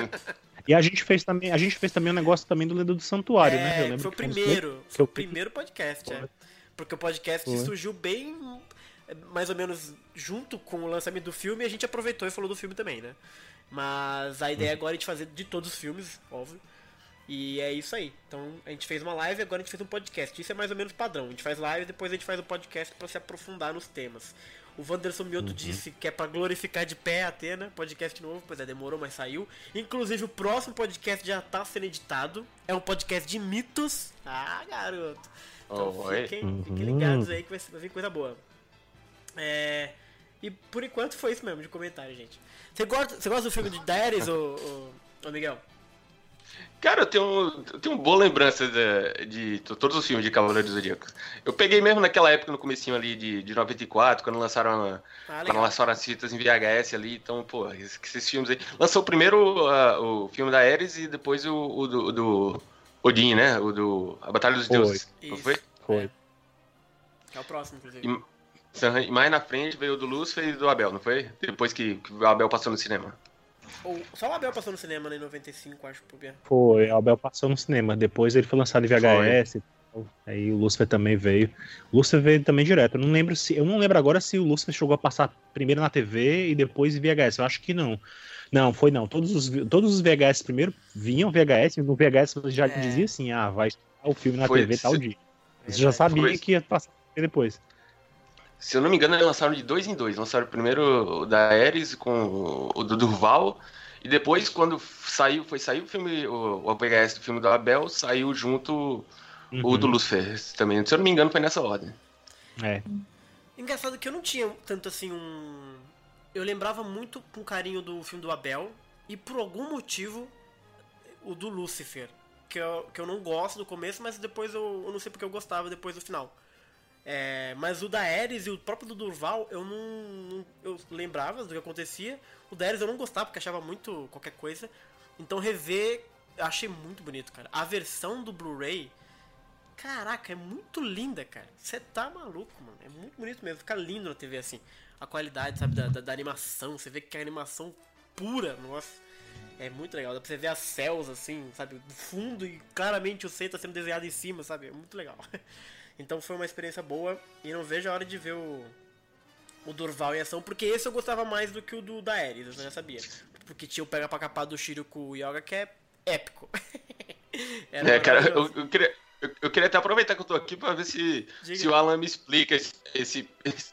E a gente fez também, a gente fez também um negócio também do Lenda do Santuário, É, né? Eu lembro foi o que um dos primeiro, primeiros que foi eu o primeiro podcast, é. Foi. Porque o podcast Foi. surgiu bem, é, mais ou menos junto com o lançamento do filme, e a gente aproveitou e falou do filme também, né? Mas a ideia agora é de fazer de todos os filmes, óbvio. E é isso aí. Então a gente fez uma live e agora a gente fez um podcast. Isso é mais ou menos padrão. A gente faz live e depois a gente faz um podcast pra se aprofundar nos temas. O Wanderson Mioto Uhum. disse que é pra glorificar de pé a Atena, podcast novo, pois é, demorou, mas saiu. Inclusive o próximo podcast já tá sendo editado. É um podcast de mitos. Ah, garoto. Então Oi. fiquem, fiquem Uhum. ligados aí que vai, vai vir coisa boa. É... E por enquanto foi isso mesmo de comentário, gente. Você gosta, você gosta do filme de Daenerys, ô, ô, ô Miguel? Cara, eu tenho, eu tenho uma boa lembrança de, de todos os filmes de Cavaleiros do Zodíaco. Eu peguei mesmo naquela época, no comecinho ali de, de noventa e quatro, quando lançaram, a, Ah, quando legal. lançaram as fitas em V H S ali. Então, pô, esses, esses filmes aí. Lançou primeiro uh, o filme da Ares e depois o, o do, o do Odin, né? O do A Batalha dos Foi. Deuses. Não Isso. foi? Foi. É o próximo, inclusive. E, e mais na frente veio o do Lúcifer e do Abel, não foi? Depois que, que o Abel passou no cinema. Ou, só o Abel passou no cinema né, em noventa e cinco, acho, por Bia. Foi, o Abel passou no cinema. Depois ele foi lançado em V H S. E tal. Aí o Lúcifer também veio. O Lúcifer veio também direto. Eu não lembro se. Eu não lembro agora se o Lúcifer chegou a passar primeiro na T V e depois em V H S. Eu acho que não. Não, foi não. Todos os, todos os V H S primeiro vinham V H S, e no V H S você já É. dizia assim: ah, vai estar o filme na Foi, T V tal se- dia. Você já sabia Foi. que ia passar depois. Se eu não me engano, eles lançaram de dois em dois. Lançaram primeiro o da Ares com o do Durval. E depois, quando saiu, foi sair o filme, o, o V H S do filme do Abel, saiu junto o Uhum. do Lúcifer também. Se eu não me engano, foi nessa ordem. É. Engraçado que eu não tinha tanto assim um. Eu lembrava muito com carinho do filme do Abel. E por algum motivo, o do Lúcifer. Que eu, que eu não gosto do começo, mas depois eu, eu não sei porque eu gostava depois do final. É, mas o da Ares e o próprio do Durval, eu não, não- eu lembrava do que acontecia. O da Ares eu não gostava porque achava muito qualquer coisa. Então rever, eu achei muito bonito, cara. A versão do Blu-ray, caraca, é muito linda, cara. Você tá maluco, mano. É muito bonito mesmo. Fica lindo na T V assim. A qualidade, sabe, da, da, da animação. Você vê que é animação pura, nossa. É muito legal. Dá pra você ver as céus assim, sabe, do fundo e claramente o C tá sendo desenhado em cima, sabe? É muito legal. Então foi uma experiência boa e não vejo a hora de ver o, o Durval em ação, porque esse eu gostava mais do que o do da Ares, eu já sabia. Porque tinha o pega pra capar do Shiryu com o Yoga, que é épico. Era É, cara, eu, maravilhoso. eu queria, eu, eu queria até aproveitar que eu tô aqui pra ver se, Diga. se o Alan me explica esse. esse, esse-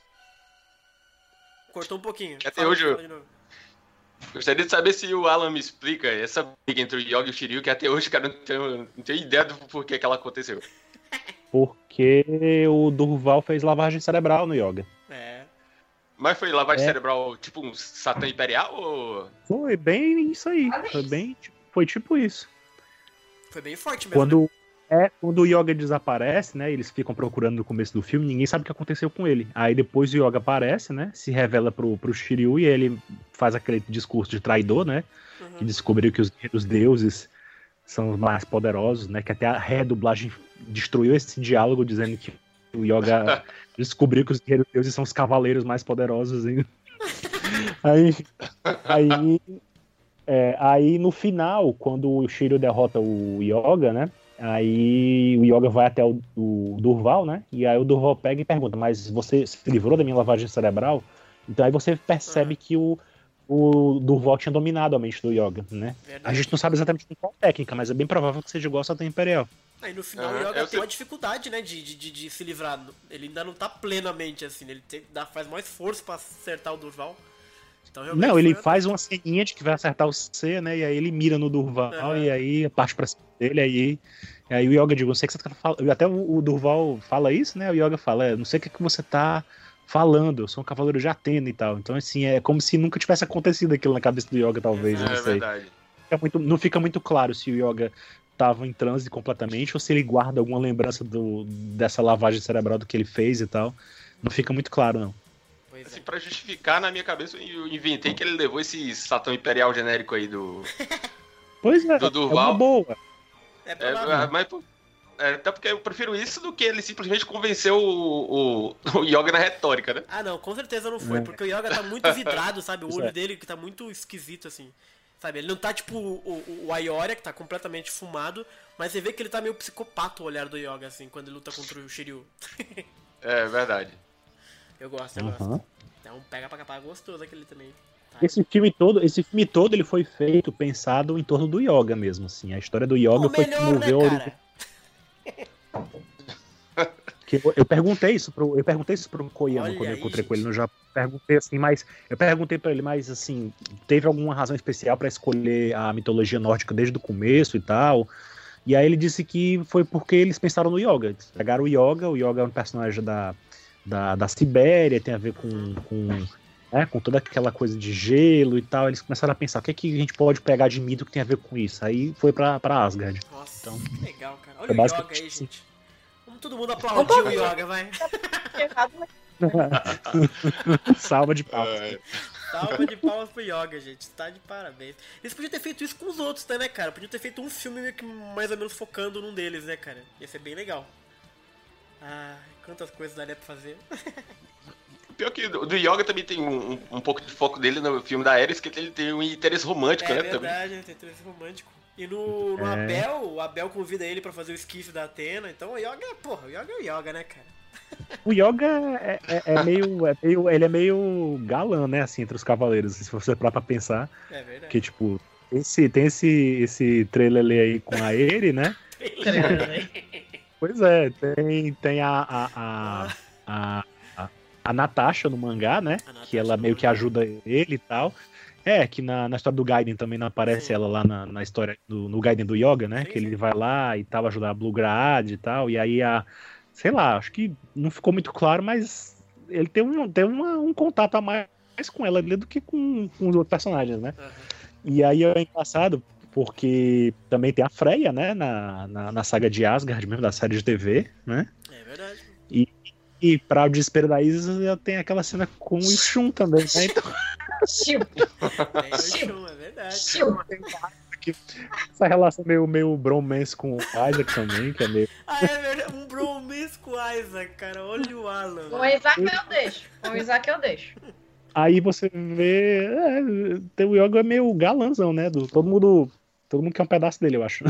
Cortou um pouquinho. Que até Fala- hoje eu- fala de novo. Gostaria de saber se o Alan me explica essa briga entre o Yoga e o Shiryu, que até hoje, cara, não tenho, não tenho ideia do porquê que ela aconteceu. Porque o Durval fez lavagem cerebral no Yoga. É. Mas foi lavagem É. cerebral tipo um Satã Imperial ou. Foi bem isso aí. Foi bem. Foi tipo isso. Foi bem forte mesmo. Quando, né? é, quando o Yoga desaparece, né? Eles ficam procurando no começo do filme, ninguém sabe o que aconteceu com ele. Aí depois o Yoga aparece, né? Se revela pro, pro Shiryu e ele faz aquele discurso de traidor, né? Uhum. Que descobriu que os, os deuses são os mais poderosos, né? Que até a redublagem destruiu esse diálogo dizendo que o Yoga descobriu que os guerreiros deuses são os cavaleiros mais poderosos. E... aí, aí, é, aí no final, quando o Shiryu derrota o Yoga, né? Aí o Yoga vai até o, o Durval, né? E aí o Durval pega e pergunta: mas você se livrou da minha lavagem cerebral? Então aí você percebe que o o Durval tinha dominado a mente do Yoga, né? Verdade. A gente não sabe exatamente qual técnica, mas é bem provável que seja igual ao Satan Imperial. Aí no final Uhum, o Yoga eu tem sei. uma dificuldade, né, de, de, de, de se livrar. Ele ainda não tá plenamente assim, ele tem, dá, faz mais força pra acertar o Durval. Então, realmente Não, ele foi- faz uma ceninha de que vai acertar o C, né? E aí ele mira no Durval Uhum. e aí parte pra cima dele, aí, aí o Yoga diz, não sei o que você tá falando. Até o, o Durval fala isso, né? O Yoga fala, é, não sei o que, que você tá falando, eu sou um cavaleiro de Atena e tal. Então, assim, é como se nunca tivesse acontecido aquilo na cabeça do Yoga, talvez, eu não É sei. verdade. Fica muito- não fica muito claro se o Yoga tava em transe completamente ou se ele guarda alguma lembrança do, dessa lavagem cerebral do que ele fez e tal. Não fica muito claro, não. Pois é. Assim, pra justificar, na minha cabeça, eu inventei que ele levou esse Satã Imperial genérico aí do... Pois é, Do é Durval. uma boa. É É, provável. mas, pô, é, até porque eu prefiro isso do que ele simplesmente convenceu o, o, o Yoga na retórica, né? Ah, não, com certeza não foi, É. porque o Yoga tá muito vidrado, sabe? O Isso olho é. dele que tá muito esquisito, assim. Sabe? Ele não tá tipo o, o, o Aioria, que tá completamente fumado, mas você vê que ele tá meio psicopata o olhar do Yoga, assim, quando ele luta contra o Shiryu. É verdade. Eu gosto, eu Aham. gosto. Então pega pra capar gostoso aquele também. Tá? Esse filme todo, esse filme todo ele foi feito, pensado em torno do Yoga mesmo, assim. A história do Yoga Pô, foi que melhor, moveu né, a cara? que eu, eu perguntei isso pro, eu perguntei isso pro Koyama Olha quando eu aí, encontrei com gente. ele no Japão. Perguntei assim, mas eu perguntei pra ele, mas assim, teve alguma razão especial pra escolher a mitologia nórdica desde o começo e tal? E aí ele disse que foi porque eles pensaram no Yoga. Eles pegaram o Yoga, o Yoga é um personagem da, da, da Sibéria, tem a ver com, com, né, com toda aquela coisa de gelo e tal. Eles começaram a pensar, o que, é que a gente pode pegar de mito que tem a ver com isso? Aí foi pra, pra Asgard. Nossa, Então, que legal, cara. é Olha o basicamente Yoga aí, assim. gente. Vamos todo mundo aplaudir o Yoga, vai. Errado, mas Salva de palmas. É, Salva de palmas pro Yoga, gente. Tá de parabéns. Eles podiam ter feito isso com os outros, né, cara? Podiam ter feito um filme meio que mais ou menos focando num deles, né, cara? Ia ser bem legal. Ah, quantas coisas daria pra fazer. pior que do, do Yoga também tem um, um, um pouco de foco dele no filme da Ares, que ele tem um interesse romântico, É né? Também. verdade, né? Tem interesse romântico. E no, no É. Abel, o Abel convida ele pra fazer o esquife da Atena. Então o Yoga, porra, o Yoga é o Yoga, né, cara? O Yoga é, é- é meio, é meio. Ele é meio galã, né? Assim, entre os cavaleiros, se você parar pra pensar. É verdade. Que, tipo, esse, tem esse, esse trailer aí com a Eri, né? Pois é, tem, tem a, a, a, a, a, a Natasha no mangá, né? A Natasha Que ela no meio que mangá. ajuda ele e tal. É, que na, na história do Gaiden também não aparece Sim. ela lá na, na história, do, no Gaiden do Yoga, né? Sim, que ele sim. vai lá e tal, ajudar a Blue Grad e tal. E aí a. Sei lá, acho que não ficou muito claro, mas ele tem um, tem uma, um contato a mais com ela ali do que com, com os outros personagens, né? Aham. E aí é engraçado, porque também tem a Freya, né? Na, na, na saga de Asgard mesmo, da série de T V, né? É verdade. E pra o desespero da Isis, ela tem aquela cena com o Shun também, né? Então, Chiu, Tem o Shun, é verdade. chiu. essa relação meio, meio bromance com o Isaac também, que é meio. Ah, é verdade. Um bromance com o Isaac, cara. Olha o Alan. Com o Isaac eu deixo. Com o Isaac eu deixo. Aí você vê. É, tem o Yoga é meio galãzão, né? Do, todo mundo. Todo mundo quer um pedaço dele, eu acho.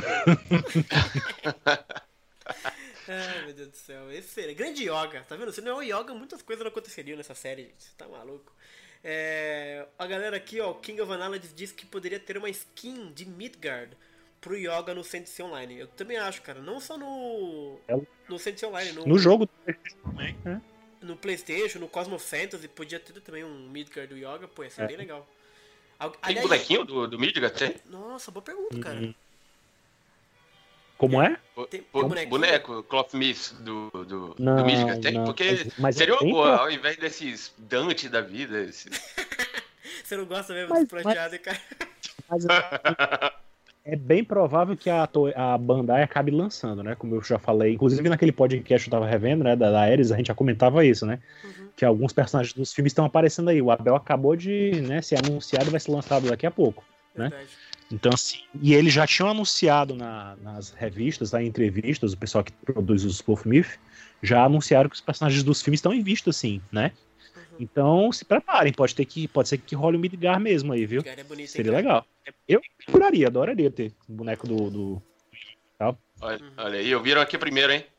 Ai, meu Deus do céu. Esse seria. Grande Yoga, tá vendo? Se não é o Yoga, muitas coisas não aconteceriam nessa série, gente. Você tá maluco. É, a galera aqui, ó, King of Analysis diz que poderia ter uma skin de Midgard pro Yoga no Fantasy Online. Eu também acho, cara. Não só no. É. No Fantasy Online, no, No jogo também, né? no PlayStation, no Cosmo Fantasy, podia ter também um Midgard do Yoga. Pô, ia ser É. bem legal. Al- Tem aliás- bonequinho do, do Midgard? Tem? Nossa, boa pergunta, cara. Uhum. Como é? Bo- Tem- bo- tem bonequinho? boneco, Cloth Myth do, do, Não, do Midgard tem? não. Porque Mas seria uma tem boa, Cloth- ao invés desses Dante da vida. Esses... Você não gosta mesmo Mas- desse prateado, cara? Mas, é bem provável que a, to- a Bandai acabe lançando, né? Como eu já falei. Inclusive naquele podcast que eu tava revendo, né? Da, da Ares, a gente já comentava isso, né? Uhum. Que alguns personagens dos filmes estão aparecendo aí. O Abel acabou de, né, ser anunciado e vai ser lançado daqui a pouco, né? Verdade. Então, assim, e eles já tinham anunciado na- nas revistas, nas entrevistas, o pessoal que produz os Wolfmyth, já anunciaram que os personagens dos filmes estão em vista, assim, né? Uhum. Então, se preparem, pode ter que, pode ser que role o Midgar mesmo aí, viu? Cara, é bonito, hein, Seria cara? legal. Eu procuraria, adoraria ter o boneco do, do... Olha, olha aí, ouviram aqui primeiro, hein?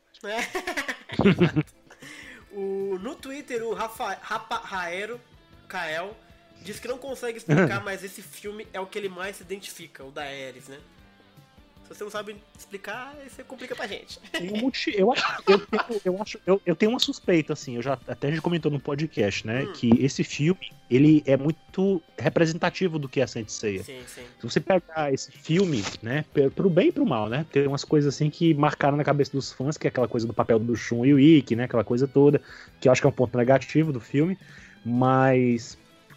o, no Twitter, o Rafa, Rapa Raero, Kael, diz que não consegue explicar, mas esse filme é o que ele mais se identifica, o da Ares, né? Se você não sabe explicar, aí você complica pra gente. Tem um motivo. Eu acho, eu tenho, eu, acho eu, eu tenho uma suspeita, assim, eu já até a gente comentou no podcast, né? Hum. Que esse filme, ele é muito representativo do que é a Saint Seiya. Sim, sim. Se você pegar esse filme, né, pe- pro bem e pro mal, né? Tem umas coisas assim que marcaram na cabeça dos fãs, que é aquela coisa do papel do Shun e o Ikki, né? Aquela coisa toda, que eu acho que é um ponto negativo do filme, mas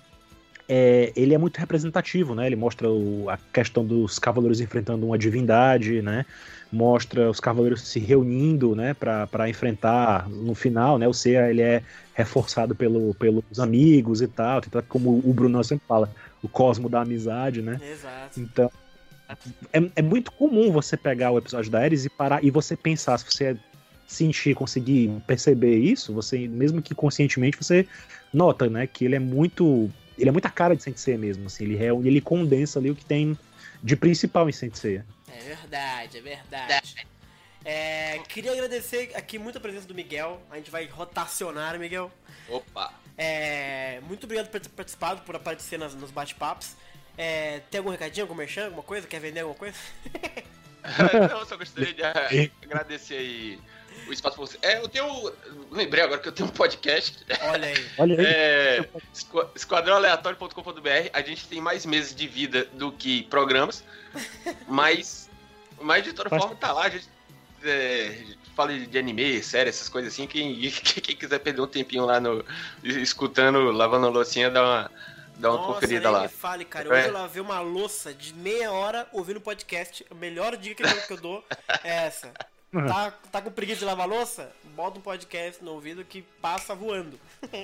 é, ele é muito representativo, né? Ele mostra o- a questão dos cavaleiros enfrentando uma divindade, né? Mostra os cavaleiros se reunindo, né? Pra, pra enfrentar no final, né? O Seiya, ele é reforçado pelo, pelos amigos e tal, como o Bruno sempre fala, o cosmo da amizade, né? Exato. Então, é, é muito comum você pegar o episódio da Ares e parar e você pensar, se você sentir, conseguir perceber isso, você, mesmo que conscientemente, você nota, né, que ele é muito, ele é muita cara de Saint Seiya mesmo, assim, ele, reúne, ele condensa ali o que tem de principal em Saint Seiya. É verdade, é verdade. É, queria agradecer aqui muito a presença do Miguel. A gente vai rotacionar, Miguel. Opa! É, muito obrigado por ter participado, por aparecer nas, nos bate-papos. É, tem algum recadinho, algum merchan, alguma coisa? Quer vender alguma coisa? Não, eu só gostaria de ah, agradecer aí o espaço pra você. É, eu tenho. Lembrei agora que eu tenho um podcast. Olha aí. Olha aí. É, esqua- esquadrão aleatório ponto com ponto b r. A gente tem mais meses de vida do que programas, mas, mas de toda Faz- forma tá lá. A gente, é, a gente fala de anime, série, essas coisas assim. Quem, quem quiser perder um tempinho lá no escutando, lavando a loucinha, dá uma, dá uma Nossa, conferida nem lá. me fale, cara. É. Hoje eu lavei uma louça de meia hora ouvindo podcast. A melhor dica que eu, que eu dou é essa. Tá, tá com preguiça de lavar louça? Bota um podcast no ouvido que passa voando.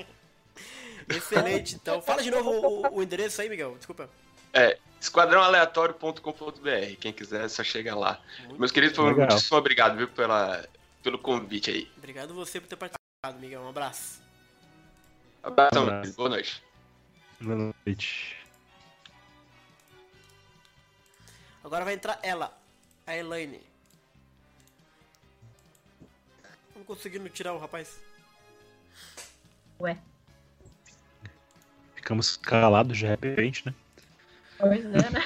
Excelente, então. Fala de novo o, o endereço aí, Miguel. Desculpa. É, esquadrão aleatório ponto com ponto b r. Quem quiser, é só chega lá. Muito Meus queridos, Legal. muitíssimo obrigado, viu, pela, pelo convite aí. Obrigado você por ter participado, Miguel. Um abraço. Abração, Um abraço. boa noite. Boa noite. Agora vai entrar ela, a Elaine. Não conseguindo tirar o rapaz. Ué. Ficamos calados de repente, né? Pois é, né?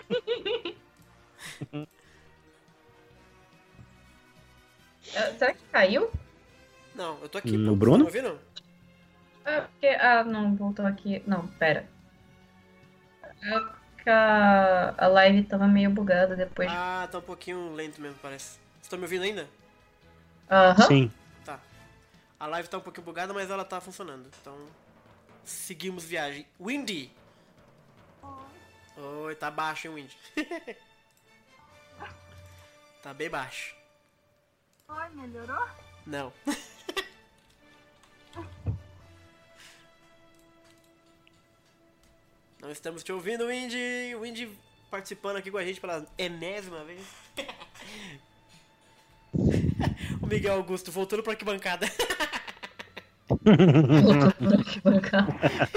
É, será que caiu? Não, eu tô aqui. No pô. Bruno? Tá me ouvindo? É porque. Ah, não, voltou aqui. Não, pera. É que a, a live tava meio bugada depois. Ah, tá um pouquinho lento mesmo, parece. Você tá me ouvindo ainda? Aham. Sim. Tá. A live tá um pouquinho bugada, mas ela tá funcionando. Então, seguimos viagem. Windy! Oi, tá baixo, hein, Windy? Tá bem baixo. Oi, melhorou? Não. Não estamos te ouvindo, Windy. Windy participando aqui com a gente pela enésima vez. O Miguel Augusto voltando pra arquibancada. Voltou pra arquibancada.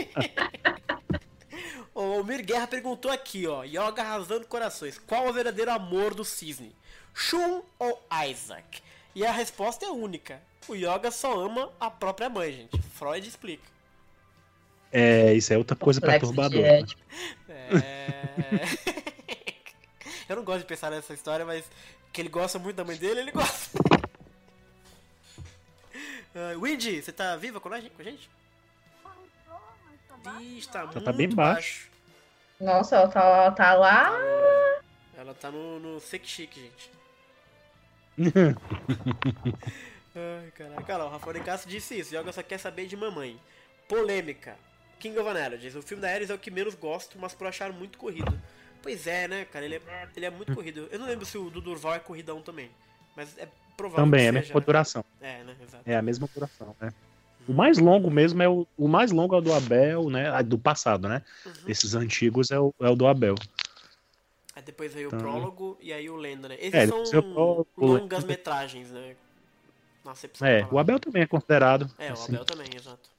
O Almir Guerra perguntou aqui, ó. Yoga arrasando corações. Qual o verdadeiro amor do cisne? Shun ou Isaac? E a resposta é única. O Yoga só ama a própria mãe, gente. Freud explica. É, isso é outra coisa Complexo de perturbadora. né? ética. É... Eu não gosto de pensar nessa história, mas que ele gosta muito da mãe dele, ele gosta. Uh, Windy, você tá viva com a gente? Com a gente? Ih, está muito tá bem baixo. Nossa, ela tá, ela tá lá. Ela tá no, no Sek Chique, gente. Ai, caraca. Olha lá, o Rafael Castro disse isso. Yoga só quer saber de mamãe. Polêmica. King of Analogies. O filme da Ares é o que menos gosto, mas por achar muito corrido. Pois é, né, cara? Ele é, ele é muito corrido. Eu não lembro se o do Durval é corridão também. Mas é provável Também, que é a seja, mesma né? duração. É, né? Exato. É a mesma duração, né? O mais longo mesmo é o, o mais longo é o do Abel, né? Do passado, né? Uhum. Esses antigos é o, é o do Abel. Aí depois veio Então- o prólogo e aí o Lenda, né? Esses É, são depois veio o prólogo, longas metragens, né? Na acepção da É, palavra. o Abel também é considerado. É, o assim. Abel também, exato.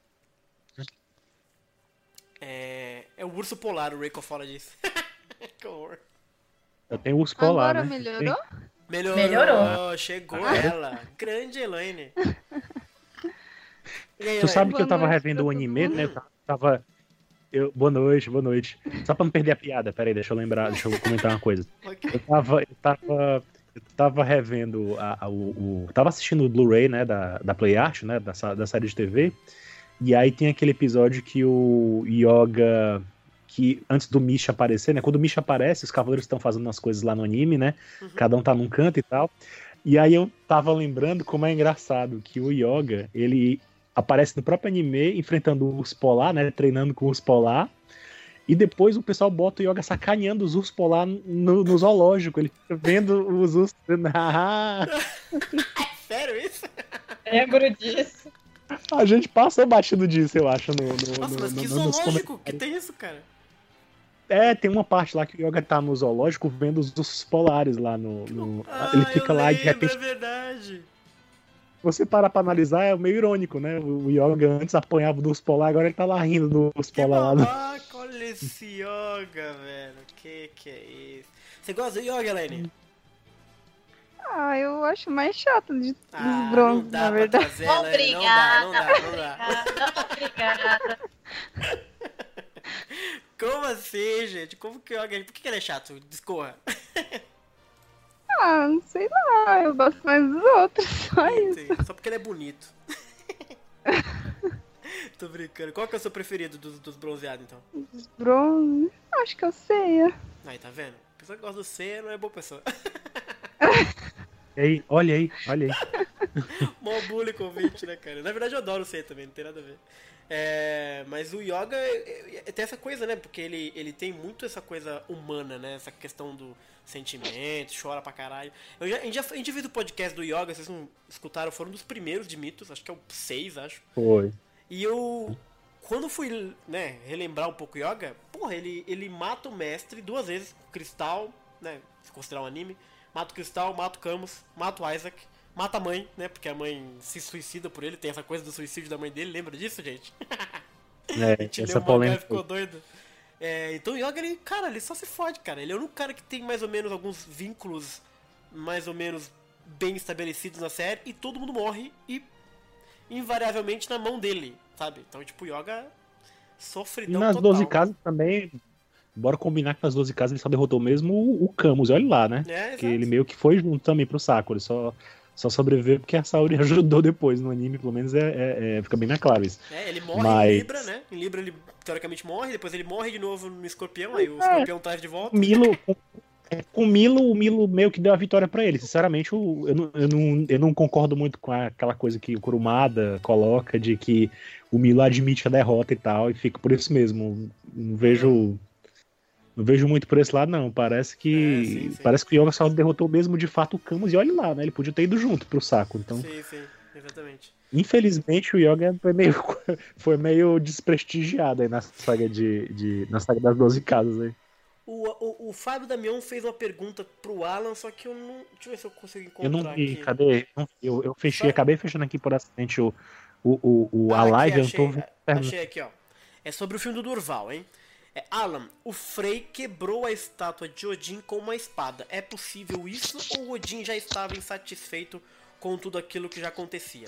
É, é o urso polar, o Reiko fala disso. Que horror. Eu tenho o urso polar, Agora né? melhorou? Melhorou, Melhorou. chegou ela. Grande Elaine. E aí, Tu sabe Boa que eu tava noite revendo pra o todo anime, mundo. né? Eu tava. Eu... Boa noite, boa noite. Só pra não perder a piada, peraí, deixa eu lembrar, deixa eu comentar uma coisa. Ok. Eu tava. Eu tava. Eu tava revendo a, a- o, o- Tava assistindo o Blu-ray, né, da, da Play Art, né? Da, sa- da série de T V. E aí tem aquele episódio que o Yoga. Que antes do Misha aparecer, né? Quando o Misha aparece, os cavaleiros estão fazendo as coisas lá no anime, né? Uhum. Cada um tá num canto e tal. E aí eu tava lembrando como é engraçado que o Yoga, ele aparece no próprio anime enfrentando o urso polar, né? Treinando com o urso polar. E depois o pessoal bota o Yoga sacaneando os ursos polar no, no zoológico. Ele fica vendo os ursos. Ah, Sério isso? Lembro disso. a gente passou batido disso, eu acho, no, no, Nossa, no- mas que no- nos zoológico que comentários. tem isso, cara? É, tem uma parte lá que o Yoga tá no zoológico vendo os ursos polares lá no. no- Ah, ele fica eu lá e lembro, de repente. é verdade. Você parar pra analisar, é meio irônico, né? O Yoga antes apanhava do urso polar, agora ele tá lá rindo do urso Que polar lá. No... babaca, olha esse yoga, velho. Que que é isso? Você gosta do yoga, Elaine? Ah, eu acho mais chato de, Ah, dos não bronzes, dá na pra verdade. trazer, Elaine. Não dá, não dá, não dá. Obrigada. Como assim, gente? Como que o yoga... Por que que ele é chato? Discorra. Ah, não sei lá, eu gosto mais dos outros, só isso. Entendi. Só porque ele é bonito. Tô brincando. Qual que é o seu preferido dos, dos bronzeados, então? Os bronzes, acho que eu sei. é. Aí, tá vendo? A pessoa que gosta do C não é boa pessoa. E aí, olha aí, olha aí. Mó bullying com o ouvinte, né, cara? Na verdade eu adoro o C também, não tem nada a ver. É, mas o yoga é, é, tem essa coisa, né? Porque ele, ele tem muito essa coisa humana, né? Essa questão do sentimento, chora pra caralho. Eu já, a, gente já, a gente viu o podcast do yoga, vocês não escutaram, foram um dos primeiros de mitos, acho que é o seis, acho. Foi. E eu, quando fui, né, relembrar um pouco o yoga, porra, ele, ele mata o mestre duas vezes, o Cristal, né? Se considerar um anime, mata o Cristal, mata o Camus, mata o Isaac. Mata a mãe, né? Porque a mãe se suicida por ele. Tem essa coisa do suicídio da mãe dele. Lembra disso, gente? É, A gente leu essa o mangá e polêmica. ficou doido. É, então o Yoga, ele, cara, ele só se fode, cara. Ele é o único cara que tem mais ou menos alguns vínculos mais ou menos bem estabelecidos na série. E todo mundo morre e invariavelmente na mão dele, sabe? Então, tipo, o Yoga E sofridão nas total. doze casas também. Bora combinar que nas doze casas ele só derrotou mesmo o, o Camus, olha lá, né? É, Porque exato. ele meio que foi junto também pro saco. Ele só, só sobreviveu porque a Saori ajudou depois no anime, pelo menos é, é- é- fica bem na claro isso. É, ele morre Mas- em Libra, né? Em Libra ele teoricamente morre, depois ele morre de novo no Escorpião, aí o É. Escorpião traz de volta. O Milo, com, é, com o Milo, o Milo meio que deu a vitória pra ele. Sinceramente, o- eu, não, eu, não, eu não concordo muito com aquela coisa que o Kurumada coloca de que o Milo admite a derrota e tal, e fica por isso mesmo. Não vejo. Não vejo muito por esse lado, não. Parece que. É, sim, sim. Parece que o Yoga só derrotou mesmo de fato o Camus e olha lá, né? Ele podia ter ido junto pro saco. Então, Sim, sim, exatamente. infelizmente, o Yoga foi meio, foi meio desprestigiado aí na saga de, de. na saga das doze casas aí. O, o, o Fábio Damião fez uma pergunta pro Alan, só que eu não. Deixa eu ver se eu consigo encontrar Eu não vi, aqui. cadê? Não- Eu, eu fechei, Só- acabei fechando aqui por acidente o, o, o, o- a Ah, aqui, live, eu não achei, tô vendo. achei aqui, ó. É sobre o filme do Durval, hein? É, Alan, o Frey quebrou a estátua de Odin com uma espada. É possível isso ou Odin já estava insatisfeito com tudo aquilo que já acontecia?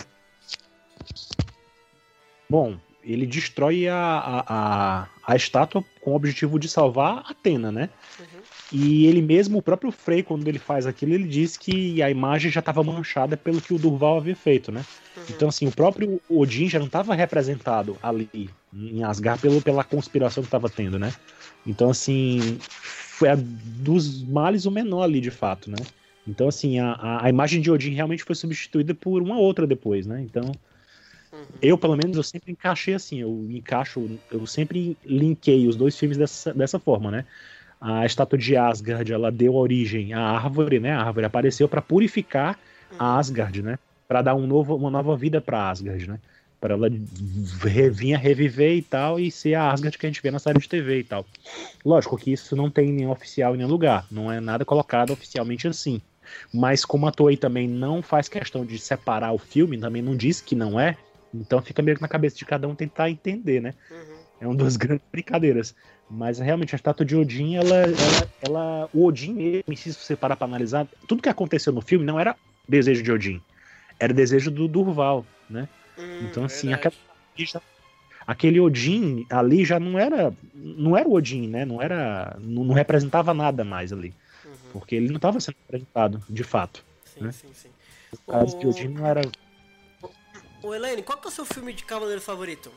Bom, ele destrói a, a, a, a estátua com o objetivo de salvar Atena, né? Uhum. E ele mesmo, o próprio Frey, quando ele faz aquilo, ele diz que a imagem já estava manchada pelo que o Durval havia feito, né? Uhum. Então, assim, o próprio Odin já não estava representado ali em Asgard pelo, pela conspiração que estava tendo, né? Então, assim, foi a dos males o menor ali, de fato, né? Então, assim, a, a, a imagem de Odin realmente foi substituída por uma outra depois, né? Então, Uhum. eu, pelo menos, eu sempre encaixei assim, eu encaixo, eu sempre linkei os dois filmes dessa, dessa forma, né? a estátua de Asgard, ela deu origem à árvore, né? A árvore apareceu para purificar a Asgard, né? Para dar um novo, uma nova vida para Asgard, né? Para ela vir a reviver e tal, e ser a Asgard que a gente vê na série de T V e tal. Lógico que isso não tem nenhum oficial em nenhum lugar, não é nada colocado oficialmente assim. Mas como a Toei também não faz questão de separar o filme, também não diz que não é, então fica meio que na cabeça de cada um tentar entender, né? Uhum. É uma das grandes brincadeiras. Mas realmente a estátua de Odin, ela, ela, ela o Odin mesmo, se você parar pra analisar, tudo que aconteceu no filme não era desejo de Odin, era desejo do Durval, né? Hum, Então assim, verdade. aquela, aquele Odin ali já não era, não era o Odin, né? Não era, não, não representava nada mais ali, Uhum. porque ele não estava sendo representado de fato. Sim, né? sim, sim. O caso de Odin não era. Ô, Elaine, qual que é o seu filme de Cavaleiro favorito?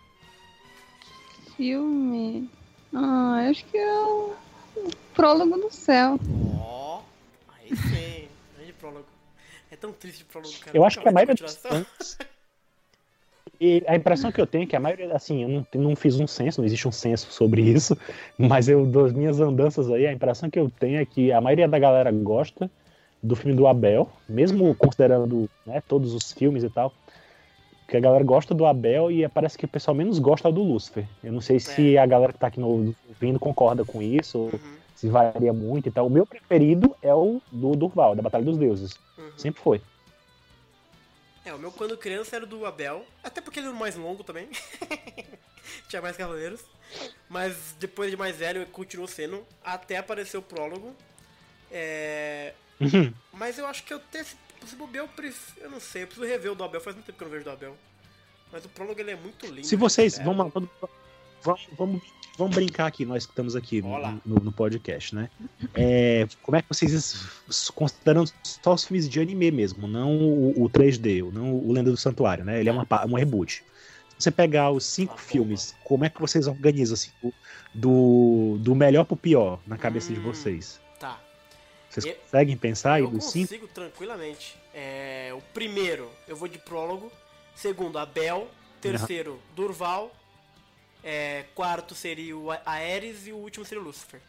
Filme. Ah, acho que é o o Prólogo do Céu. Ó, aí sim, grande prólogo. É tão triste o prólogo, cara. Eu acho que a Nunca vai maioria ter dos fãs. E a impressão que eu tenho é que a maioria, assim, eu não, não fiz um censo, não existe um censo sobre isso, mas eu, das minhas andanças aí, a impressão que eu tenho é que a maioria da galera gosta do filme do Abel, mesmo considerando, né, todos os filmes e tal, que a galera gosta do Abel e parece que o pessoal menos gosta do Lúcifer. Eu não sei se a galera que tá aqui no vindo concorda com isso, ou Uhum, se varia muito e tal. O meu preferido é o do Durval, da Batalha dos Deuses. uhum. Sempre foi. É, o meu quando criança era do Abel, até porque ele era o mais longo também. Tinha mais cavaleiros. Mas depois de mais velho, continuou sendo, até aparecer o prólogo. É... Uhum. Mas eu acho que eu tenho esse, esse bobear, eu prefiro, eu não sei, eu preciso rever o do Abel, faz muito tempo que eu não vejo o do Abel. Mas o prólogo ele é muito lindo. Se vocês. né? Vamos, vamos, vamos, vamos brincar aqui, nós que estamos aqui Olá. no, no, no podcast, né? É, como é que vocês, considerando só os filmes de anime mesmo, não o, o três D, não o Lenda do Santuário, né? Ele é uma, pa- um reboot. Se você pegar os cinco Ah, filmes, como é que vocês organizam assim, o- do, do melhor pro pior na cabeça de Hum. vocês? Tá. Vocês Eu- conseguem pensar aí eu dos cinco? consigo tranquilamente. É, o primeiro, eu vou de prólogo. Segundo, Abel. Terceiro, Durval. É, quarto seria o A- Ares e o último seria o Lúcifer.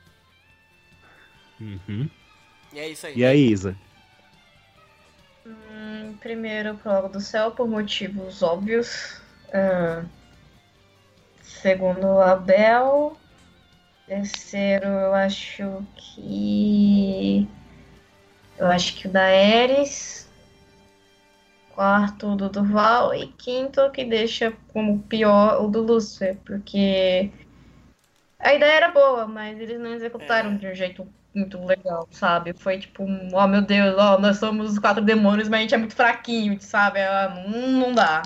Uhum. E é isso aí. E aí, Isa? Hum, primeiro, Prólogo do Céu, por motivos óbvios. Ah, segundo, Abel. Terceiro, eu acho que. Eu acho que o da Ares. Quarto, o do Durval. E quinto, que deixa como pior o do Lúcifer. Porque a ideia era boa, mas eles não executaram É. de um jeito muito legal, sabe? Foi tipo, um, oh meu Deus, ó, nós somos os quatro demônios, mas a gente é muito fraquinho, sabe? Ah, Não, não dá.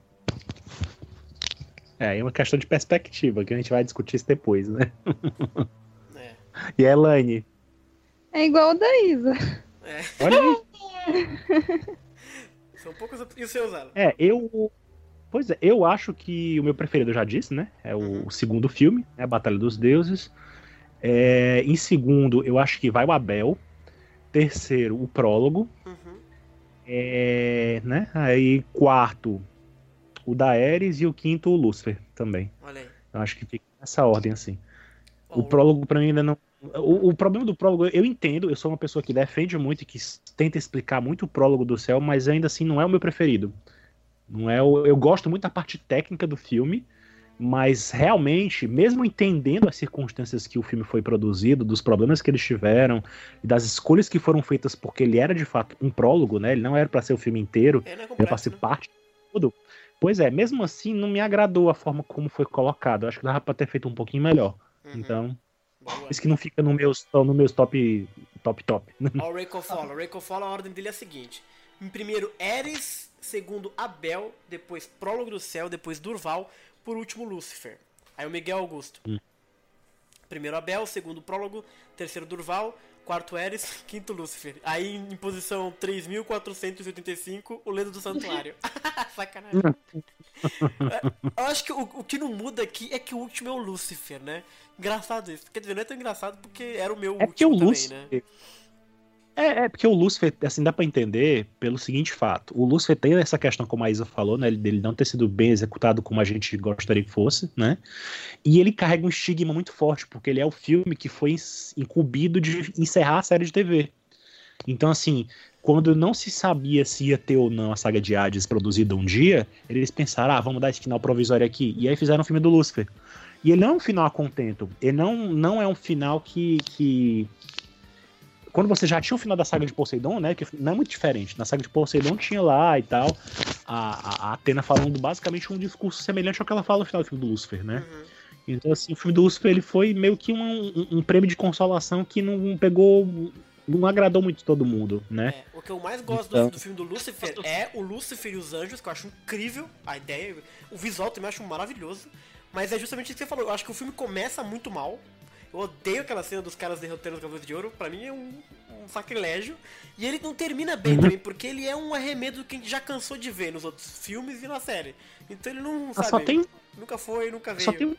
É, é uma questão de perspectiva, que a gente vai discutir isso depois, né? É. E a Elaine? É igual o da Isa. É. Olha aí. São poucos. op- E o seu, Zala? É, eu. Pois é, eu acho que o meu preferido eu já disse, né? É o Uhum. segundo filme, né? A Batalha dos Deuses. É, em segundo, eu acho que vai o Abel. Terceiro, o prólogo. Uhum. É, né? Aí, quarto, o da Ares. E o quinto, o Lúcifer também. Olha aí. Eu acho que fica nessa ordem, assim. Ó, O prólogo, pra mim, ainda não. O, o problema do prólogo, eu entendo, eu sou uma pessoa que defende muito e que s- tenta explicar muito o prólogo do céu, mas ainda assim não é o meu preferido. Não é o, eu gosto muito da parte técnica do filme, mas realmente, mesmo entendendo as circunstâncias que o filme foi produzido, dos problemas que eles tiveram, e das escolhas que foram feitas, porque ele era de fato um prólogo, né? Ele não era pra ser o filme inteiro, É, não é era pra complexo, ser né? parte de tudo. Pois é, mesmo assim, não me agradou a forma como foi colocado. Eu acho que dava pra ter feito um pouquinho melhor. Uhum. Então, Boa. por isso que não fica no meus, no meus top, top, top. Ó, o Rayco Fall. O Rayco Fall, a ordem dele é a seguinte: em primeiro, Ares. Segundo, Abel. Depois, Prólogo do Céu. Depois, Durval. Por último, Lúcifer. Aí o Miguel Augusto. Hum. Primeiro, Abel. Segundo, Prólogo. Terceiro, Durval. Quarto, Ares. Quinto, Lúcifer. Aí, em posição três mil quatrocentos e oitenta e cinco, o Lendo do Santuário. Sacanagem. Eu acho que o, o que não muda aqui é que o último é o Lúcifer, né? Engraçado isso. Quer dizer, não é tão engraçado porque era o meu É porque o último também, Lúcifer, né? É, é porque o Lúcifer, assim, dá pra entender pelo seguinte fato. O Lúcifer tem essa questão, como a Isa falou, né? Dele não ter sido bem executado como a gente gostaria que fosse, né? E ele carrega um estigma muito forte, porque ele é o filme que foi incumbido de encerrar a série de T V. Então, assim, quando não se sabia se ia ter ou não a saga de Hades produzida um dia, eles pensaram, ah, vamos dar esse final provisório aqui. E aí fizeram o filme do Lúcifer. E ele não é um final a contento. Ele não, não é um final que... que... Quando você já tinha o final da saga de Poseidon, né, que não é muito diferente. Na saga de Poseidon tinha lá e tal, a, a Athena falando basicamente um discurso semelhante ao que ela fala no final do filme do Lúcifer, né? Uhum. Então, assim, o filme do Lúcifer, ele foi meio que um, um, um prêmio de consolação que não pegou, não agradou muito todo mundo, né? É, o que eu mais gosto então... do, do filme do Lúcifer é o Lúcifer e os Anjos, que eu acho incrível a ideia, o visual também eu acho maravilhoso, mas é justamente isso que você falou, eu acho que o filme começa muito mal. Eu odeio aquela cena dos caras derrotando os Cavaleiros de Ouro. Pra mim é um, um sacrilégio. E ele não termina bem também, porque ele é um arremedo que a gente já cansou de ver nos outros filmes e na série. Então ele não, sabe, só tem... nunca foi, nunca veio. Só tem,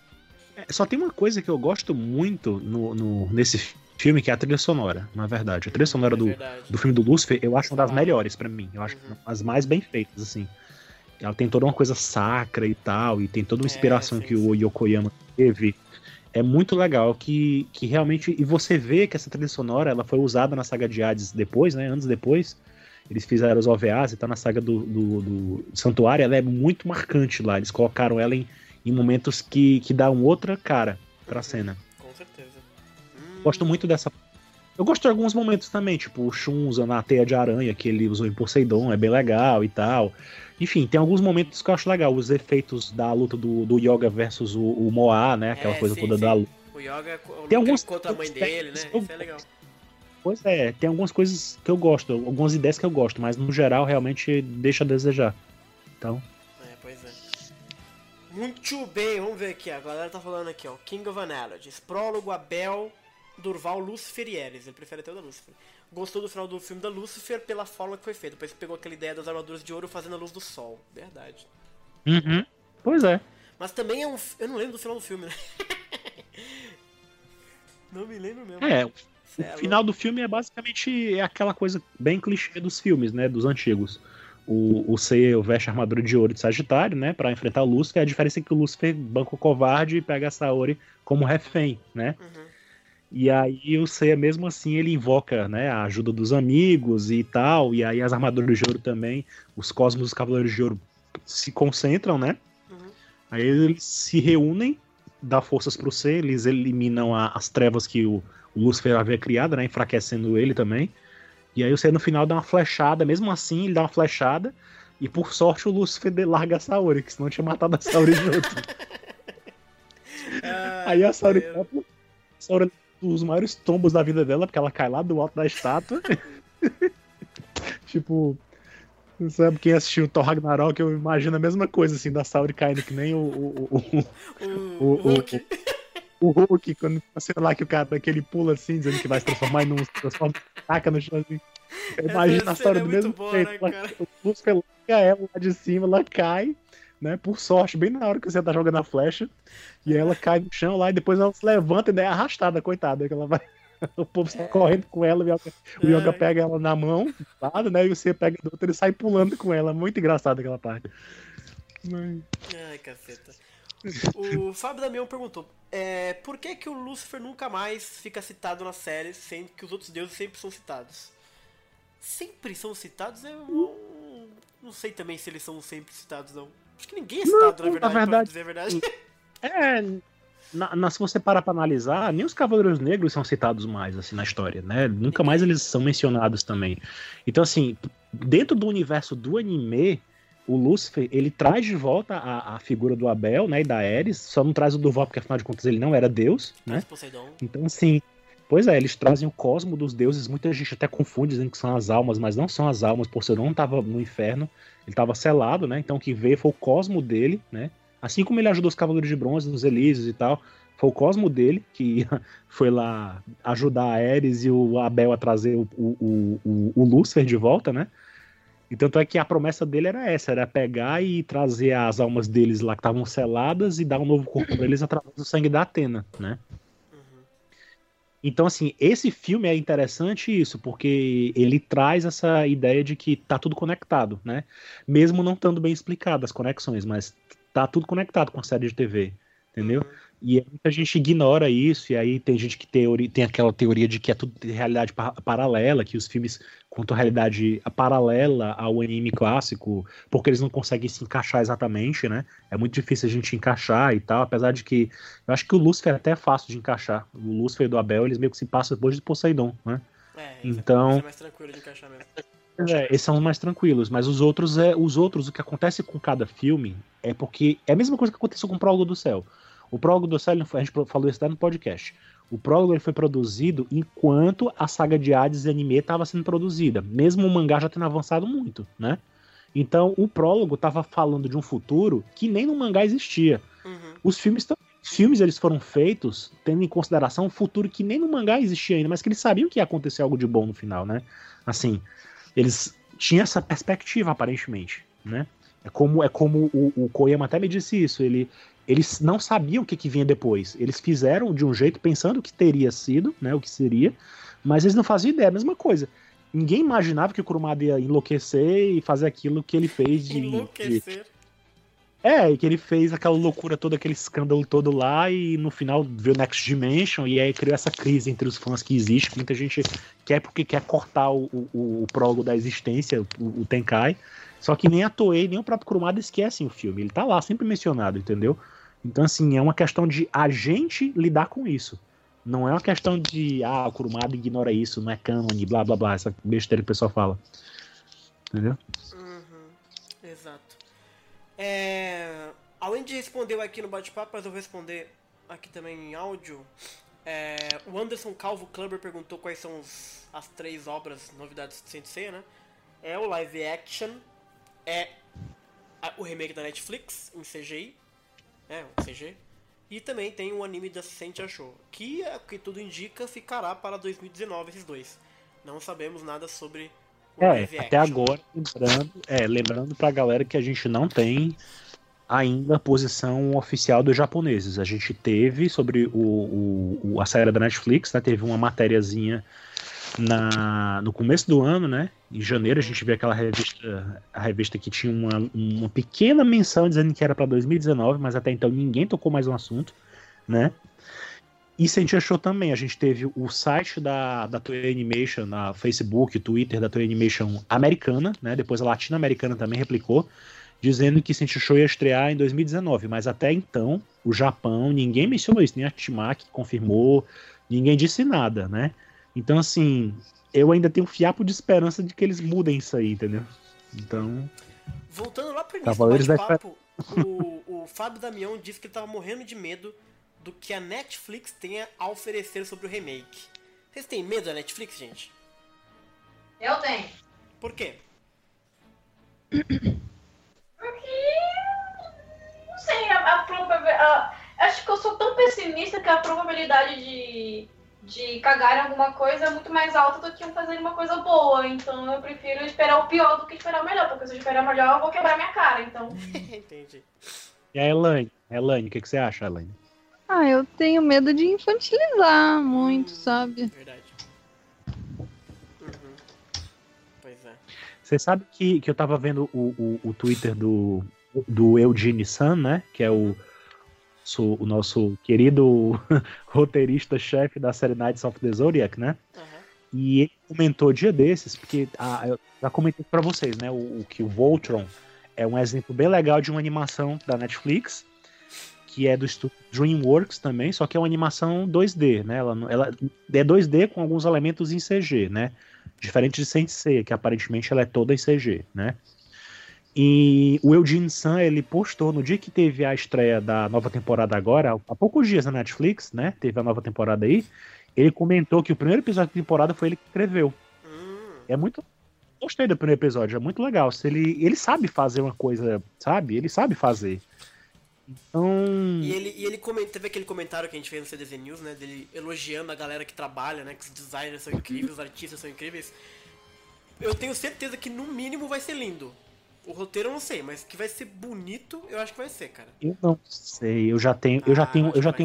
só tem uma coisa que eu gosto muito no, no, nesse filme, que é a trilha sonora, na verdade. A trilha sonora é do, do filme do Lúcifer, eu acho uma das melhores pra mim. Eu acho uhum. as mais bem feitas, assim. Ela tem toda uma coisa sacra e tal, e tem toda uma inspiração é, sim, que sim. o Yokoyama teve. É muito legal que, que realmente... E você vê que essa trilha sonora ela foi usada na saga de Hades depois, né? Anos depois. Eles fizeram os O V As e tá na saga do, do, do Santuário. Ela é muito marcante lá. Eles colocaram ela em, em momentos que, que dão outra cara pra cena. Com certeza. Hum. Gosto muito dessa... Eu gosto de alguns momentos também. Tipo o Shun usando a teia de aranha que ele usou em Poseidon. É bem legal e tal. Enfim, tem alguns momentos que eu acho legal. Os efeitos da luta do, do Yoga versus o, o Moa, né? Aquela é, coisa sim, toda sim. da luta. O Yoga tem alguns contra a mãe dele, né? Eu... Isso é legal. Pois é, tem algumas coisas que eu gosto, algumas ideias que eu gosto, mas no geral realmente deixa a desejar. Então... É, pois é. Muito bem, vamos ver aqui. A galera tá falando aqui, ó. King of Analogies. Prólogo, Abel, Durval, Lúcifer e Ares. Ele prefere até o da Lúcifer. Gostou do final do filme da Lúcifer pela forma que foi feito. Depois pegou aquela ideia das armaduras de ouro fazendo a luz do sol. Verdade. Uhum. Pois é. Mas também é um... Eu não lembro do final do filme, né? Não me lembro mesmo. É, o é final louco. do filme é basicamente é aquela coisa bem clichê dos filmes, né? Dos antigos. O, o Seiya veste a armadura de ouro de Sagitário, né? Pra enfrentar o Lúcifer. A diferença é que o Lúcifer banca o covarde e pega a Saori como refém, né? Uhum. E aí o Seiya, mesmo assim, ele invoca, né, a ajuda dos amigos e tal, e aí as armaduras de ouro também, os cosmos dos Cavaleiros de Ouro se concentram, né? Uhum. Aí eles se reúnem, dá forças pro Seiya, eles eliminam a, as trevas que o, o Lúcifer havia criado, né, enfraquecendo ele também. E aí o Seiya no final dá uma flechada, mesmo assim ele dá uma flechada, e por sorte o Lúcifer larga a Saori, que senão tinha matado a Saori junto. ah, aí a Saori... A Saori dos maiores tombos da vida dela, porque ela cai lá do alto da estátua. Tipo, sabe quem assistiu o Thor Ragnarok, eu imagino a mesma coisa, assim, da Saori caindo que nem o o, o, o, o, o Hulk. O, o Hulk, quando você lá que o cara que ele pula assim, dizendo que vai se transformar em um, se transforma em taca no chão assim. Eu imagino a Saori é do mesmo boa, jeito. Né, ela, o Lúcifer larga ela lá de cima, ela cai, né, por sorte, bem na hora que você tá jogando a flecha, e ela cai no chão lá, e depois ela se levanta e daí é arrastada, coitada, que ela vai, o povo sai correndo com ela, o Yoga, o Yoga pega ela na mão, do lado, né, e você pega do outro, ele sai pulando com ela, muito engraçado aquela parte. Ai, caceta. O Fábio Damião perguntou, é, por que que o Lúcifer nunca mais fica citado na série, sendo que os outros deuses sempre são citados? Sempre são citados? Eu não, não sei também se eles são sempre citados, não. Acho que ninguém é citado, não, na verdade, na verdade, pra dizer a verdade. É, na, na, se você parar pra analisar, nem os Cavaleiros Negros são citados mais, assim, na história, né? Nunca mais eles são mencionados também. Então, assim, dentro do universo do anime, o Lúcifer, ele traz de volta a, a figura do Abel, né, e da Ares, só não traz o Durval, porque afinal de contas ele não era Deus, né? Poseidon. Então, assim, pois é, eles trazem o cosmo dos deuses, muita gente até confunde, dizendo que são as almas, mas não são as almas, Poseidon estava no inferno, ele estava selado, né? Então o que veio foi o cosmo dele, né? Assim como ele ajudou os Cavaleiros de Bronze nos Elísios e tal, foi o cosmo dele que foi lá ajudar a Ares e o Abel a trazer o, o, o, o Lúcifer de volta, né? E tanto é que a promessa dele era essa, era pegar e trazer as almas deles lá que estavam seladas e dar um novo corpo para eles através do sangue da Athena, né? Uhum. Então, assim, esse filme é interessante isso, porque ele traz essa ideia de que tá tudo conectado, né? Mesmo não estando bem explicado as conexões, mas tá tudo conectado com a série de T V, entendeu? Uhum. E aí muita gente ignora isso, e aí tem gente que teori, tem aquela teoria de que é tudo realidade pa- paralela, que os filmes contam realidade paralela ao anime clássico, porque eles não conseguem se encaixar exatamente, né? É muito difícil a gente encaixar e tal, apesar de que eu acho que o Lúcifer é até fácil de encaixar. O Lúcifer e do Abel, eles meio que se passam depois de Poseidon, né? É, Então- esse é mais tranquilo de encaixar mesmo. É, esses são os mais tranquilos, mas os outros, é, os outros, o que acontece com cada filme é porque é a mesma coisa que aconteceu com o Prólogo do Céu. O Prólogo do Céu, ele não foi- a gente falou isso até no podcast. O Prólogo ele foi produzido enquanto a saga de Hades e anime estava sendo produzida, mesmo o mangá já tendo avançado muito, né? Então o Prólogo estava falando de um futuro que nem no mangá existia. Uhum. Os filmes tam- os filmes eles foram feitos tendo em consideração um futuro que nem no mangá existia ainda, mas que eles sabiam que ia acontecer algo de bom no final, né? Assim, eles tinham essa perspectiva aparentemente, né? É como, é como o, o Koyama até me disse isso, ele, eles não sabiam o que, que vinha depois, eles fizeram de um jeito pensando o que teria sido, né, o que seria, mas eles não faziam ideia, a mesma coisa. Ninguém imaginava que o Kurumada ia enlouquecer e fazer aquilo que ele fez de... de Enlouquecer. é, e que ele fez aquela loucura toda, aquele escândalo todo lá, e no final veio o Next Dimension, e aí criou essa crise entre os fãs que existe, que muita gente quer porque quer cortar o, o, o prólogo da existência, o, o Tenkai, só que nem a Toei, nem o próprio Kurumada esquecem o filme, ele tá lá, sempre mencionado, entendeu? Então, assim, é uma questão de a gente lidar com isso. Não é uma questão de, ah, o Kurumada ignora isso, não é canon, blá blá blá, essa besteira que o pessoal fala. Entendeu? Uhum. Exato. É... Além de responder aqui no bate-papo, mas eu vou responder aqui também em áudio. É... O Anderson Calvo Clubber perguntou quais são os... as três obras, novidades de Saint Seiya, né? É o live action, é a- o remake da Netflix em C G I, é, o C G, e também tem o anime da Saint Show, que, é o que tudo indica, ficará para dois mil e dezenove esses dois. Não sabemos nada sobre o É, live até action. agora, lembrando, é, lembrando pra galera que a gente não tem ainda a posição oficial dos japoneses. A gente teve sobre o, o- o- a série da Netflix, né? Teve uma matériazinha na, no começo do ano, né? Em janeiro a gente viu aquela revista, a revista que tinha uma, uma pequena menção dizendo que era para dois mil e dezenove, mas até então ninguém tocou mais no assunto, né? E Saint Show também, a gente teve o site da, da Toei Animation, na Facebook, Twitter da Toei Animation americana, né? Depois a latino-americana também replicou, dizendo que Saint Show ia estrear em dois mil e dezenove, mas até então, o Japão, ninguém mencionou isso, nem a Timaki confirmou, ninguém disse nada, né? Então, assim, eu ainda tenho um fiapo de esperança de que eles mudem isso aí, entendeu? Então, Voltando lá pro início Cavaleiros do da bate-papo, o, o Fábio Damião disse que ele tava morrendo de medo do que a Netflix tenha a oferecer sobre o remake. Vocês têm medo da Netflix, gente? Eu tenho. Por quê? Porque. Não sei, a, a probabilidade. Acho que eu sou tão pessimista que a probabilidade de, de cagar em alguma coisa é muito mais alta do que fazer uma coisa boa. Então eu prefiro esperar o pior do que esperar o melhor. Porque se eu esperar o melhor, eu vou quebrar minha cara. Então. Entendi. e a Elaine? Elaine, o que, que você acha, Elaine? Ah, eu tenho medo de infantilizar muito, sabe? Verdade. Uhum. Pois é. Você sabe que, que eu tava vendo o, o, o Twitter do, do Eugene San, né? Que é o, so- o nosso querido roteirista-chefe da série Knights of the Zodiac, né? Uhum. E ele comentou dia desses, porque ah, eu já comentei pra vocês, né? O, o que o Voltron é um exemplo bem legal de uma animação da Netflix, que é do estúdio DreamWorks também, só que é uma animação dois D, né? Ela, não- ela é dois D com alguns elementos em C G, né? Diferente de Saint Seiya, que aparentemente ela é toda em C G, né? E o Eugene San, ele postou no dia que teve a estreia da nova temporada agora, há poucos dias na Netflix, né? Teve a nova temporada aí. Ele comentou que o primeiro episódio da temporada foi ele que escreveu. Hum. É muito. Gostei do primeiro episódio, é muito legal. Se ele, ele sabe fazer uma coisa, sabe? Ele sabe fazer. Então. E ele, e ele comenta, teve aquele comentário que a gente fez no C D Z News, né? Dele elogiando a galera que trabalha, né? Que os designers são incríveis, os artistas são incríveis. Eu tenho certeza que no mínimo vai ser lindo. O roteiro eu não sei, mas que vai ser bonito, eu acho que vai ser, cara. Eu não sei, eu já tenho. Eu já Ah, tenho. acho Eu já que vai tenho. ser.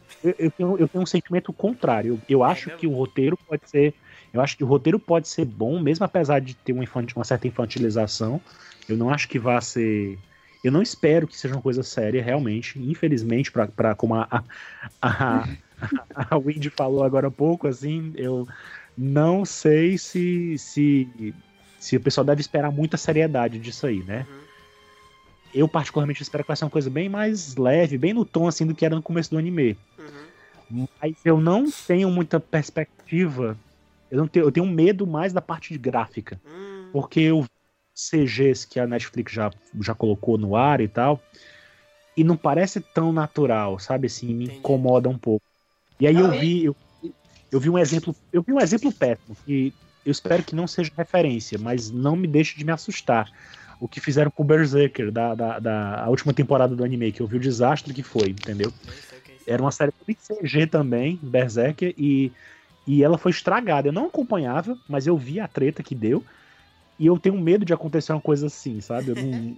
eu, eu, tenho, eu tenho um sentimento contrário. Eu, eu acho que o roteiro pode ser. Eu acho que o roteiro pode ser bom, mesmo apesar de ter uma, infantil, uma certa infantilização. Eu não acho que vá ser. Eu não espero que seja uma coisa séria, realmente. Infelizmente, pra, pra, como a, a, a, a Wendy falou agora há pouco, assim, eu não sei se, se, se o pessoal deve esperar muita seriedade disso aí, né? Uhum. Eu, particularmente, espero que vai ser uma coisa bem mais leve, bem no tom, assim, do que era no começo do anime. Uhum. Mas eu não tenho muita perspectiva. Eu, não tenho, eu tenho medo mais da parte de gráfica. Uhum. Porque eu C Gs que a Netflix já, já colocou no ar e tal, e não parece tão natural, sabe, assim, me Entendi. incomoda um pouco. E aí eu vi eu, eu vi um exemplo eu vi um exemplo péssimo, que eu espero que não seja referência, mas não me deixe de me assustar. O que fizeram com o Berserker, da, da, da a última temporada do anime, que eu vi o desastre que foi, entendeu? Era uma série de C G também, Berserker, e, e ela foi estragada. Eu não acompanhava, mas eu vi a treta que deu. E eu tenho medo de acontecer uma coisa assim, sabe? Eu,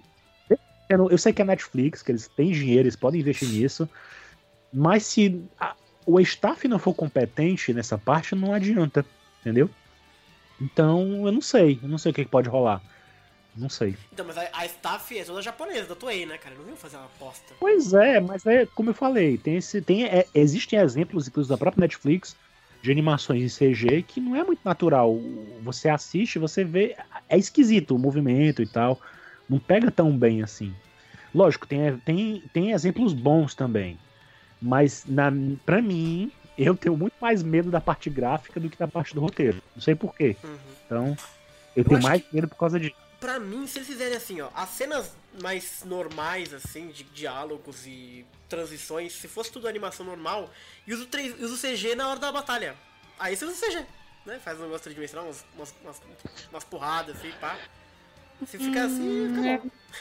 não... eu sei que é Netflix, que eles têm dinheiro, eles podem investir nisso. Mas se a... o staff não for competente nessa parte, não adianta, entendeu? Então, eu não sei. Eu não sei o que pode rolar. Não sei. Então, mas a, a staff é toda japonesa, da Toei, né, cara? Não viu fazer uma aposta. Pois é, mas é como eu falei. Tem esse, tem, é, existem exemplos, inclusive da própria Netflix, de animações em C G que não é muito natural. Você assiste, você vê, é esquisito o movimento e tal, não pega tão bem assim. Lógico, tem, tem, tem exemplos bons também, mas na, pra mim, eu tenho muito mais medo da parte gráfica do que da parte do roteiro. Não sei porquê. Uhum. Então, eu, eu tenho mais medo por causa disso. Pra mim, se eles fizerem assim, ó, as cenas mais normais, assim, de diálogos e transições, se fosse tudo animação normal, e usa o, três, usa o C G na hora da batalha. Aí você usa o C G, né? Faz um negócio tridimensional, umas, umas, umas, umas porradas, assim, pá. Se ficar assim, fica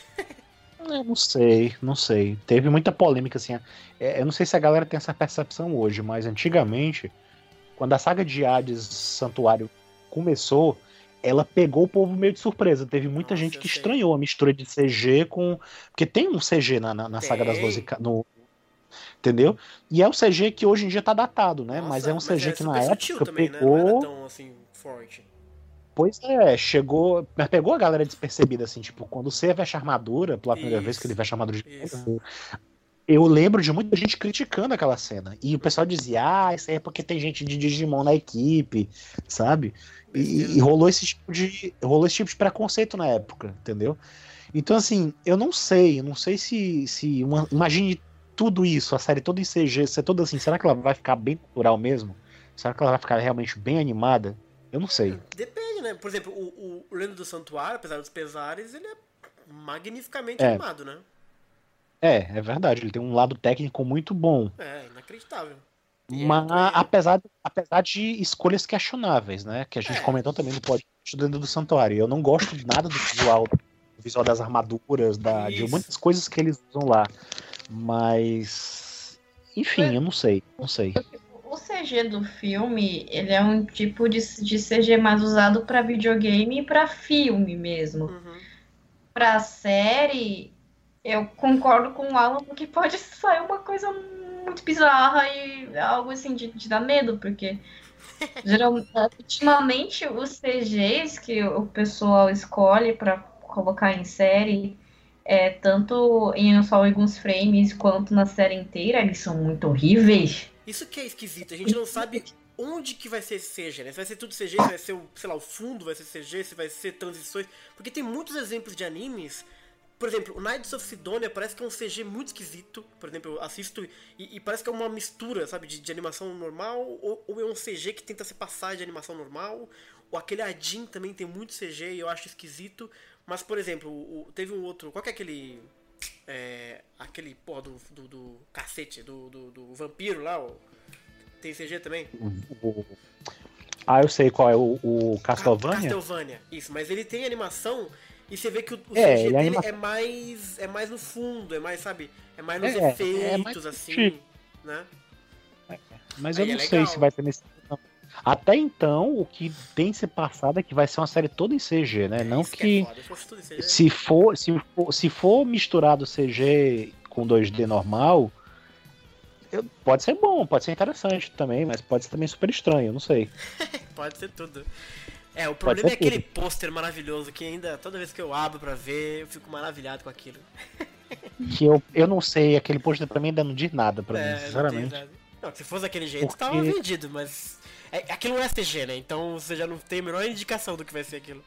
bom. Eu não sei, não sei. Teve muita polêmica, assim. É, eu não sei se a galera tem essa percepção hoje, mas antigamente, quando a saga de Hades Santuário começou, ela pegou o povo meio de surpresa. Teve muita Nossa, gente que estranhou a mistura de C G com... Porque tem um C G na, na, na saga das Doze... No... Entendeu? E é um C G que hoje em dia tá datado, né? Nossa, mas é um C G é que na época também, pegou... Né? Não era tão, assim, forte. Pois é, chegou... Mas pegou a galera despercebida, assim, tipo, quando você veste a armadura, pela primeira isso, vez que ele veste a armadura de... Isso. Eu lembro de muita gente criticando aquela cena. E o pessoal dizia, ah, isso aí é porque tem gente de Digimon na equipe, sabe? E, e rolou esse tipo de rolou esse tipo de preconceito na época, entendeu? Então, assim, eu não sei, eu não sei se, se uma, imagine tudo isso, a série toda em C G, ser toda assim, será que ela vai ficar bem natural mesmo? Será que ela vai ficar realmente bem animada? Eu não sei. Depende, né? Por exemplo, o, o Lendo do Santuário, apesar dos pesares, ele é magnificamente é. animado, né? É, é verdade, ele tem um lado técnico muito bom. É, inacreditável. Mas, apesar, apesar de escolhas questionáveis, né? Que a gente é. comentou também no podcast dentro do Santuário. Eu não gosto nada do visual, do visual das armaduras, da, de muitas coisas que eles usam lá. Mas, enfim, é. eu não sei, não sei. O C G do filme, ele é um tipo de, de C G mais usado para videogame e para filme mesmo. Uhum. Para série, eu concordo com o Alan que pode sair uma coisa muito bizarra e algo assim de, de dar medo, porque geralmente, ultimamente os C Gs que o pessoal escolhe para colocar em série, é, tanto em só alguns frames quanto na série inteira, eles são muito horríveis. Isso que é esquisito, a gente não sabe onde que vai ser esse C G, né? Se vai ser tudo C G, se vai ser, o, sei lá, o fundo vai ser C G, se vai ser transições, porque tem muitos exemplos de animes. Por exemplo, o Knights of Sidonia parece que é um C G muito esquisito. Por exemplo, eu assisto e, e parece que é uma mistura, sabe, de, de animação normal, ou, ou é um C G que tenta se passar de animação normal. Ou aquele Adin também tem muito C G e eu acho esquisito. Mas, por exemplo, o, teve um outro... Qual que é aquele... É, aquele, porra, do, do, do cacete, do, do, do vampiro lá, o, tem C G também? Ah, eu sei qual é, o, o Castlevania? Ah, Castlevania, isso, mas ele tem animação e você vê que o, o é, C G dele anima... é mais é mais no fundo, é mais, sabe, é mais nos é, efeitos, é mais assim, chique. Né? É, mas aí eu não é sei se vai ter nesse... Até então, o que tem se passado é que vai ser uma série toda em C G, né? É, não que, que é se for se for se for misturado C G com dois D normal, eu- pode ser bom, pode ser interessante também, mas pode ser também super estranho, eu não sei. Pode ser tudo. É, o Pode problema ser é aquele tudo. pôster maravilhoso que ainda, toda vez que eu abro pra ver, eu fico maravilhado com aquilo. Que eu, eu não sei, aquele pôster pra mim ainda não diz nada pra mim, É, não tem sinceramente. nada. Não, se fosse daquele jeito, Porque- tava vendido, mas. É, aquilo não é C G, né? Então você já não tem a menor indicação do que vai ser aquilo.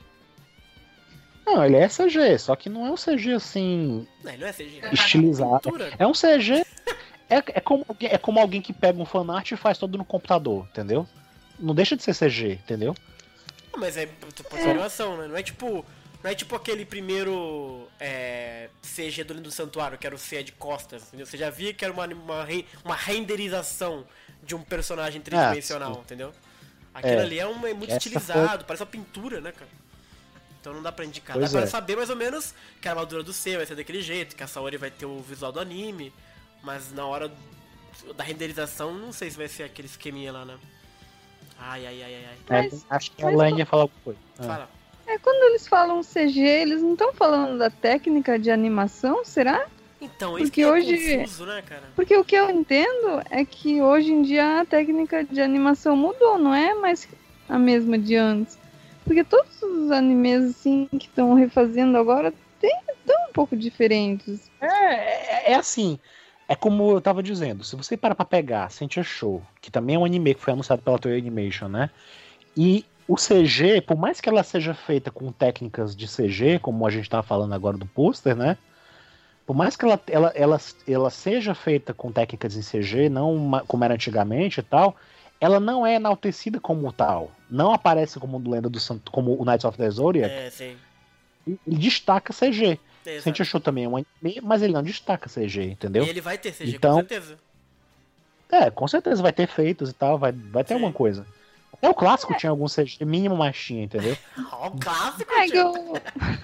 Não, ele é C G, só que não é um C G assim, Não, ele não é C G. estilizado. Pintura. É um C G. É, é, como, alguém- é como alguém que pega um fanart e faz todo no computador, entendeu? Não deixa de ser C G, entendeu? Não, mas é pode ser animação, né? Não é tipo. Não é tipo aquele primeiro é, C G do Lindo Santuário, que era o C de costas, entendeu? Você já via que era uma, uma, re- uma renderização de um personagem tridimensional, sim. entendeu? Aquilo É. ali é, um, é muito Essa estilizado, parece uma pintura, né, cara? Então não dá pra indicar. Pois dá pra é. saber mais ou menos que a armadura do C vai ser daquele jeito, que a Saori vai ter o visual do anime, mas na hora da renderização não sei se vai ser aquele esqueminha lá, né? Ai, ai, ai, ai, ai. É, Mas- acho que a mas Laine ia falar alguma coisa. Ah. Fala. É, quando eles falam C G, eles não estão falando da técnica de animação, será? Então, isso Porque que é hoje- confuso, né, cara? Porque o que eu entendo é que hoje em dia a técnica de animação mudou, não é mais a mesma de antes. Porque todos os animes assim que estão refazendo agora estão um pouco diferentes. É, é, é assim, é como eu tava dizendo, se você parar pra pegar Sentia Show, que também é um anime que foi anunciado pela Toei Animation, né? E o C G, por mais que ela seja feita com técnicas de C G, como a gente tava falando agora do pôster, né? Por mais que ela, ela, ela, ela seja feita com técnicas em C G, não uma- como era antigamente e tal, ela não é enaltecida como tal. Não aparece como do Lenda do Santo, como o Knights of the Zodiac. É, sim. Ele destaca C G. Exato. Sentia Show também é um anime, mas ele não destaca C G, entendeu? E ele vai ter C G, Então- com certeza. É, com certeza vai ter feitos e tal, vai, vai ter Sim. alguma coisa. Até o clássico tinha algum C G mínimo, mas tinha, entendeu? Ó, o clássico, É que tio. eu,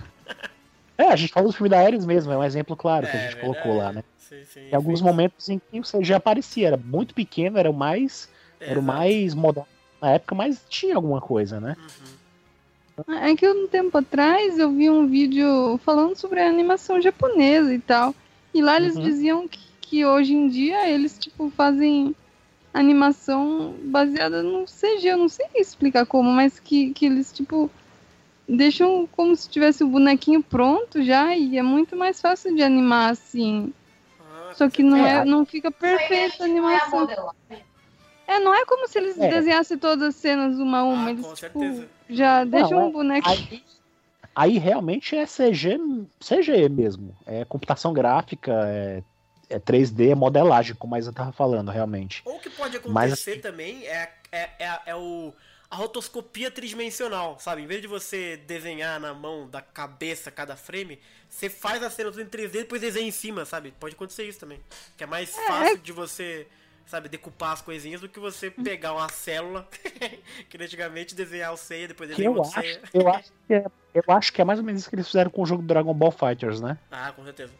É, a gente falou do filme da Ares mesmo, é um exemplo claro que a É, gente verdade. colocou lá, né? Sim, sim, Tem alguns sim. momentos em que o C G aparecia, era muito pequeno, era o mais, era o Exato. mais moderno na época, mas tinha alguma coisa, né? Uhum. é que um tempo atrás eu vi um vídeo falando sobre a animação japonesa e tal. E lá eles Uhum. diziam que, que hoje em dia eles tipo fazem animação baseada no C G. Eu não sei explicar como, mas que, que eles tipo deixam como se tivesse o bonequinho pronto já e é muito mais fácil de animar assim. Ah, Só que não, É, é, não fica perfeita a animação. É, não é como se eles É. desenhassem todas as cenas uma a uma. Ah, Eles com tipo, certeza. já deixam é- um bonequinho. Aí, aí realmente é C G, C G mesmo. É computação gráfica, é, é três D, é modelagem, como a Isa tava falando, realmente. Ou o que pode acontecer Mas, assim- também é, é, é, é o, a rotoscopia tridimensional, sabe? Em vez de você desenhar na mão da cabeça cada frame, você faz a cena tudo em três D e depois desenha em cima, sabe? Pode acontecer isso também. Que é mais fácil de você, sabe, decupar as coisinhas do que você pegar uma célula, que antigamente desenhar o ceia, depois Que desenhar eu outro acho, ceia. eu, acho que é, eu acho que é mais ou menos isso que eles fizeram com o jogo do Dragon Ball Fighters, né? Ah, com certeza.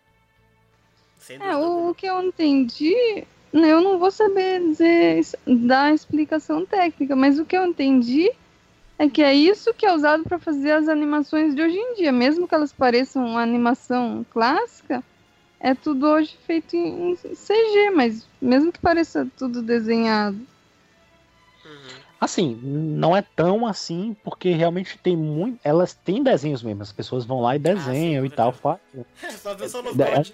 Sem É, dúvida o, alguma. o que eu entendi, né, eu não vou saber dizer, dar explicação técnica, mas o que eu entendi é que é isso que é usado para fazer as animações de hoje em dia, mesmo que elas pareçam uma animação clássica, é tudo hoje feito em C G, mas mesmo que pareça tudo desenhado. Uhum. Assim, não é tão assim, porque realmente tem muito. Elas têm desenhos mesmo, as pessoas vão lá e desenham sim, e tal. com Fazem. Só viu só nos É, gods.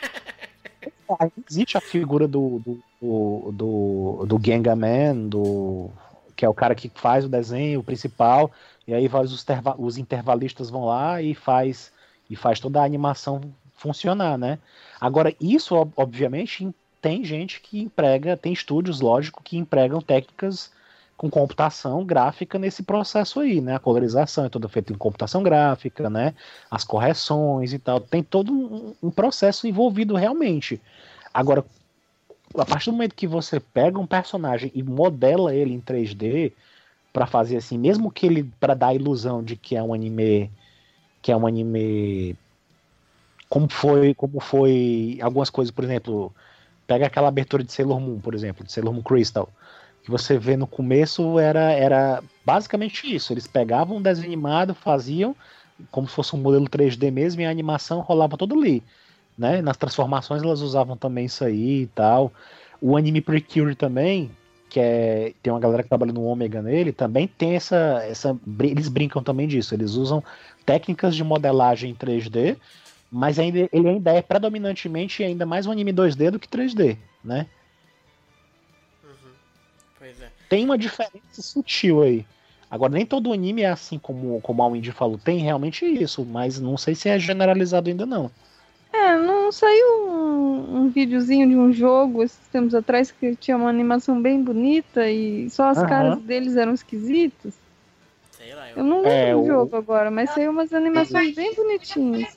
Aí existe a figura do, do, do, do, do Gangaman, do, que é o cara que faz o desenho principal, e aí vai os, terva- os intervalistas vão lá e faz, e faz toda a animação funcionar, né? Agora, isso, ob- obviamente, tem gente que emprega, tem estúdios, lógico, que empregam técnicas com computação gráfica nesse processo aí, né? A colorização é toda feita em computação gráfica, né? As correções e tal. Tem todo um, um processo envolvido realmente. Agora, a partir do momento que você pega um personagem e modela ele em três D para fazer assim, mesmo que ele para dar a ilusão de que é um anime, que é um anime como foi, como foi algumas coisas, por exemplo, pega aquela abertura de Sailor Moon, por exemplo, de Sailor Moon Crystal, que você vê no começo era, era basicamente isso. Eles pegavam um desenho animado, faziam como se fosse um modelo três D mesmo, e a animação rolava todo ali, né? Nas transformações elas usavam também isso aí e tal. O anime Precure também, que é, tem uma galera que trabalha no Ômega nele, também tem essa, essa... Eles brincam também disso, eles usam técnicas de modelagem em três D, mas ainda, ele ainda é predominantemente ainda mais um anime dois D do que três D, né? Uhum. Pois é. Tem uma diferença sutil aí. Agora, nem todo anime é assim como, como a Windy falou. Tem realmente isso, mas não sei se é generalizado ainda não. É, não saiu um, um videozinho de um jogo esses tempos atrás que tinha uma animação bem bonita e só as Aham. caras deles eram esquisitas? Sei lá, eu... Eu não lembro É, do o- jogo agora, mas saiu umas animações bem bonitinhas.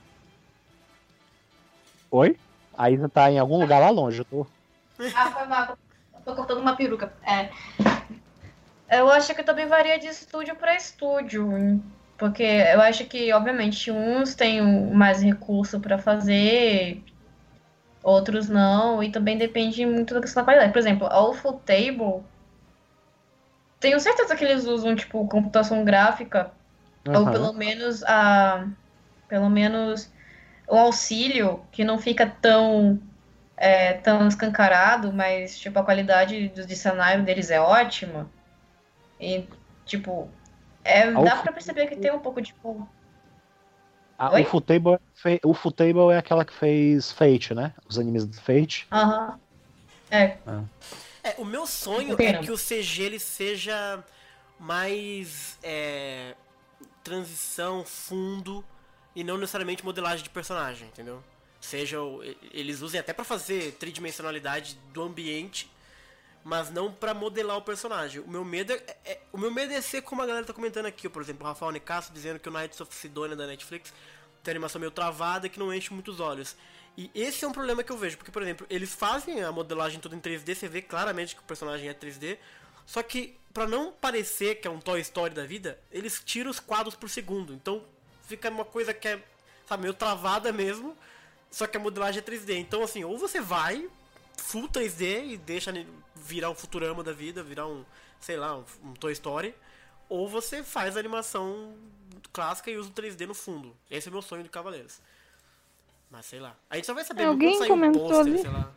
Oi? A Isa tá em algum lugar lá longe, eu tô... Ah, foi mal. Eu tô cortando uma peruca. É. Eu acho que também varia de estúdio pra estúdio. hein? Porque eu acho que, obviamente, uns têm um- mais recurso pra fazer, outros não. E também depende muito da questão da qualidade. Por exemplo, a Ufotable, tenho certeza que eles usam, tipo, computação gráfica. Ou Aham. pelo menos a. Pelo menos o auxílio, que não fica tão. É, tão escancarado, mas tipo, a qualidade do, de cenário deles é ótima. E, tipo, é, A dá Uf- pra perceber que tem um pouco, tipo. A, Oi? o Futable, o Futable é aquela que fez Fate, né? Os animes do Fate. Aham. É. É, o meu sonho Pena. é que o C G ele seja mais é, transição, fundo e não necessariamente modelagem de personagem, entendeu? Seja o- e- eles usem até pra fazer tridimensionalidade do ambiente, mas não pra modelar o personagem. O meu medo é, é- o meu medo é ser como a galera tá comentando aqui, por exemplo, o Rafael Nicasso dizendo que o Knights of Sidonia da Netflix tem animação meio travada que não enche muitos olhos. E esse é um problema que eu vejo, porque, por exemplo, eles fazem a modelagem toda em três D, você vê claramente que o personagem é três D, só que pra não parecer que é um Toy Story da vida, eles tiram os quadros por segundo, então fica uma coisa que é, sabe, meio travada mesmo, só que a modelagem é três D. Então, assim, ou você vai full três D e deixa virar um Futurama da vida, virar um, sei lá, um, um Toy Story, ou você faz a animação clássica e usa o três D no fundo. Esse é o meu sonho de Cavaleiros. Mas sei lá. A gente só vai saber Alguém quando sair um comentou pôster, ali? sei lá.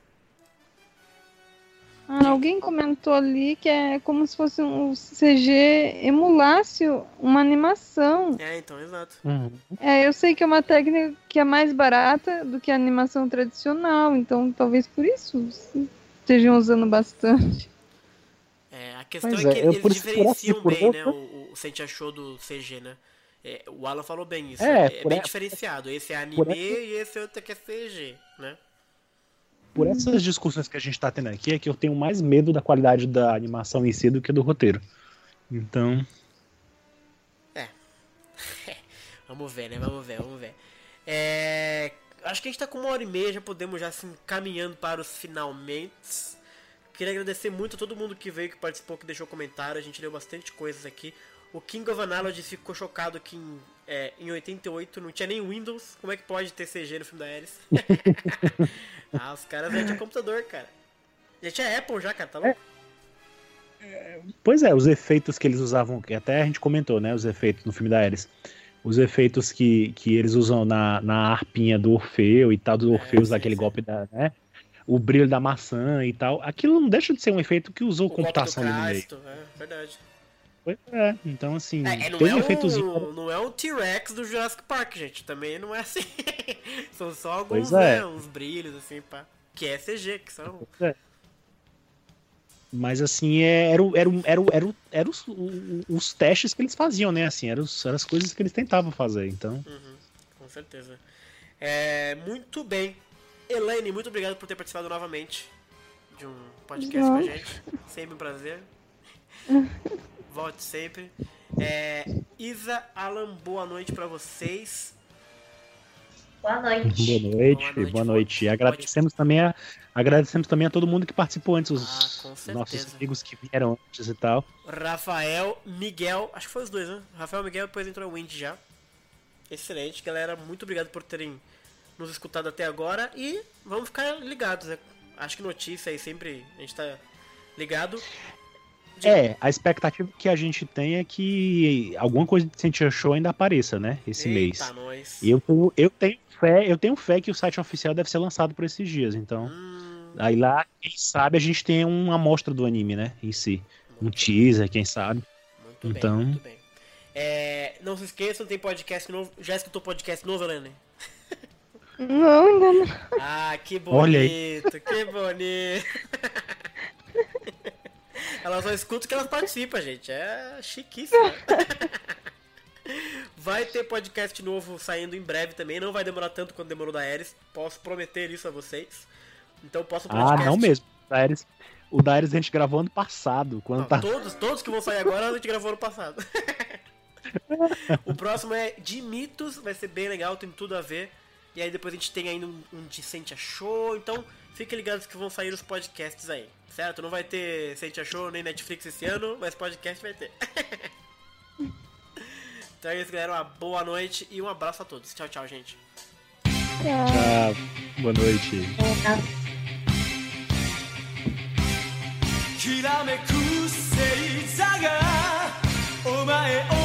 Ah, alguém comentou ali que é como se fosse um C G emulasse uma animação. É, então, exato. Uhum. É, eu sei que é uma técnica que é mais barata do que a animação tradicional, então talvez por isso estejam usando bastante. É, a questão Pois é é, que eu- eles por isso- por diferenciam essa- por bem, né, essa- o, o Sente achou do C G, né? É, o Alan falou bem isso. É, É, por bem essa- diferenciado. Esse é anime por essa- e esse outro que é C G, né? Por essas discussões que a gente tá tendo aqui, é que eu tenho mais medo da qualidade da animação em si do que do roteiro. Então, Vamos ver, né? Vamos ver, vamos ver. É, acho que a gente tá com uma hora e meia, já podemos já assim caminhando para os finalmente. Queria agradecer muito a todo mundo que veio, que participou, que deixou comentário. A gente leu bastante coisas aqui. O King of Analogy ficou chocado que em, é, em oitenta e oito não tinha nem Windows. Como é que pode ter C G no filme da Alice? Ah, os caras já tinham computador, cara. Já tinha Apple já, cara, tá louco? pois é, os efeitos que eles usavam, que até a gente comentou, né? Os efeitos no filme da Ares. Os efeitos que, que eles usam na, na harpinha do Orfeu e tal, do Orfeu usar sim, aquele sim. golpe da, né? O brilho da maçã e tal. Aquilo não deixa de ser um efeito que usou O golpe do computação ali no meio. Crasto, é verdade. Pois é, então assim, É, é, não, tem é um efeitozinho. o, não é o T-Rex do Jurassic Park, gente. Também não é assim. São só alguns, Pois é. né, uns brilhos, assim, pá. Que é C G, que são... É. Mas assim, é, era, o- era, o- era, o- era, o- era os, o- os testes que eles faziam, né? Assim, eram, os- eram as coisas que eles tentavam fazer, então. Uhum, com certeza. É, muito bem. Elaine, muito obrigado por ter participado novamente de um podcast com a gente. Sempre um prazer. Volte sempre. É, Isa, Alan, boa noite pra vocês. Boa noite. Boa noite, Boa noite, boa noite. E pode- agradecemos também, a, agradecemos também a todo mundo que participou antes, Ah, os com certeza. nossos amigos que vieram antes e tal. Rafael, Miguel, acho que foi os dois, né? Rafael, Miguel, depois entrou o Wendy já. Excelente, galera. Muito obrigado por terem nos escutado até agora. E vamos ficar ligados, né? Acho que notícia aí sempre a gente tá ligado. De- É, a expectativa que a gente tem é que alguma coisa de Sentia Show ainda apareça, né? Esse mês. Eita, nós. E eu, tenho- eu tenho fé, eu tenho fé que o site oficial deve ser lançado por esses dias, então. Hum, Aí lá, quem sabe, a gente tem uma amostra do anime, né? Em si. Um teaser, quem sabe. Muito Então- bem, muito bem. É, não se esqueçam, tem podcast novo. Já escutou podcast novo, Helene? Não, ainda não. Ah, que Olha aí. bonito, que bonito. Ela só escuta que elas participam, gente. É chiquíssimo. Vai ter podcast novo saindo em breve também. Não vai demorar tanto quanto demorou da Ares. Posso prometer isso a vocês. Então posso Ah, não mesmo. O Daenerys, o Daenerys a gente gravou ano passado. Quando Não, tá... todos, todos que vão sair agora a gente gravou no passado. O próximo é de mitos, vai ser bem legal, tem tudo a ver. E aí depois a gente tem ainda um, um de Sente Show. Então fiquem ligados que vão sair os podcasts aí, certo? Não vai ter Sente Show nem Netflix esse ano, mas podcast vai ter. Então é isso, galera. Uma boa noite e um abraço a todos. Tchau, tchau, gente. Ah, boa noite. きらめく星座がお前を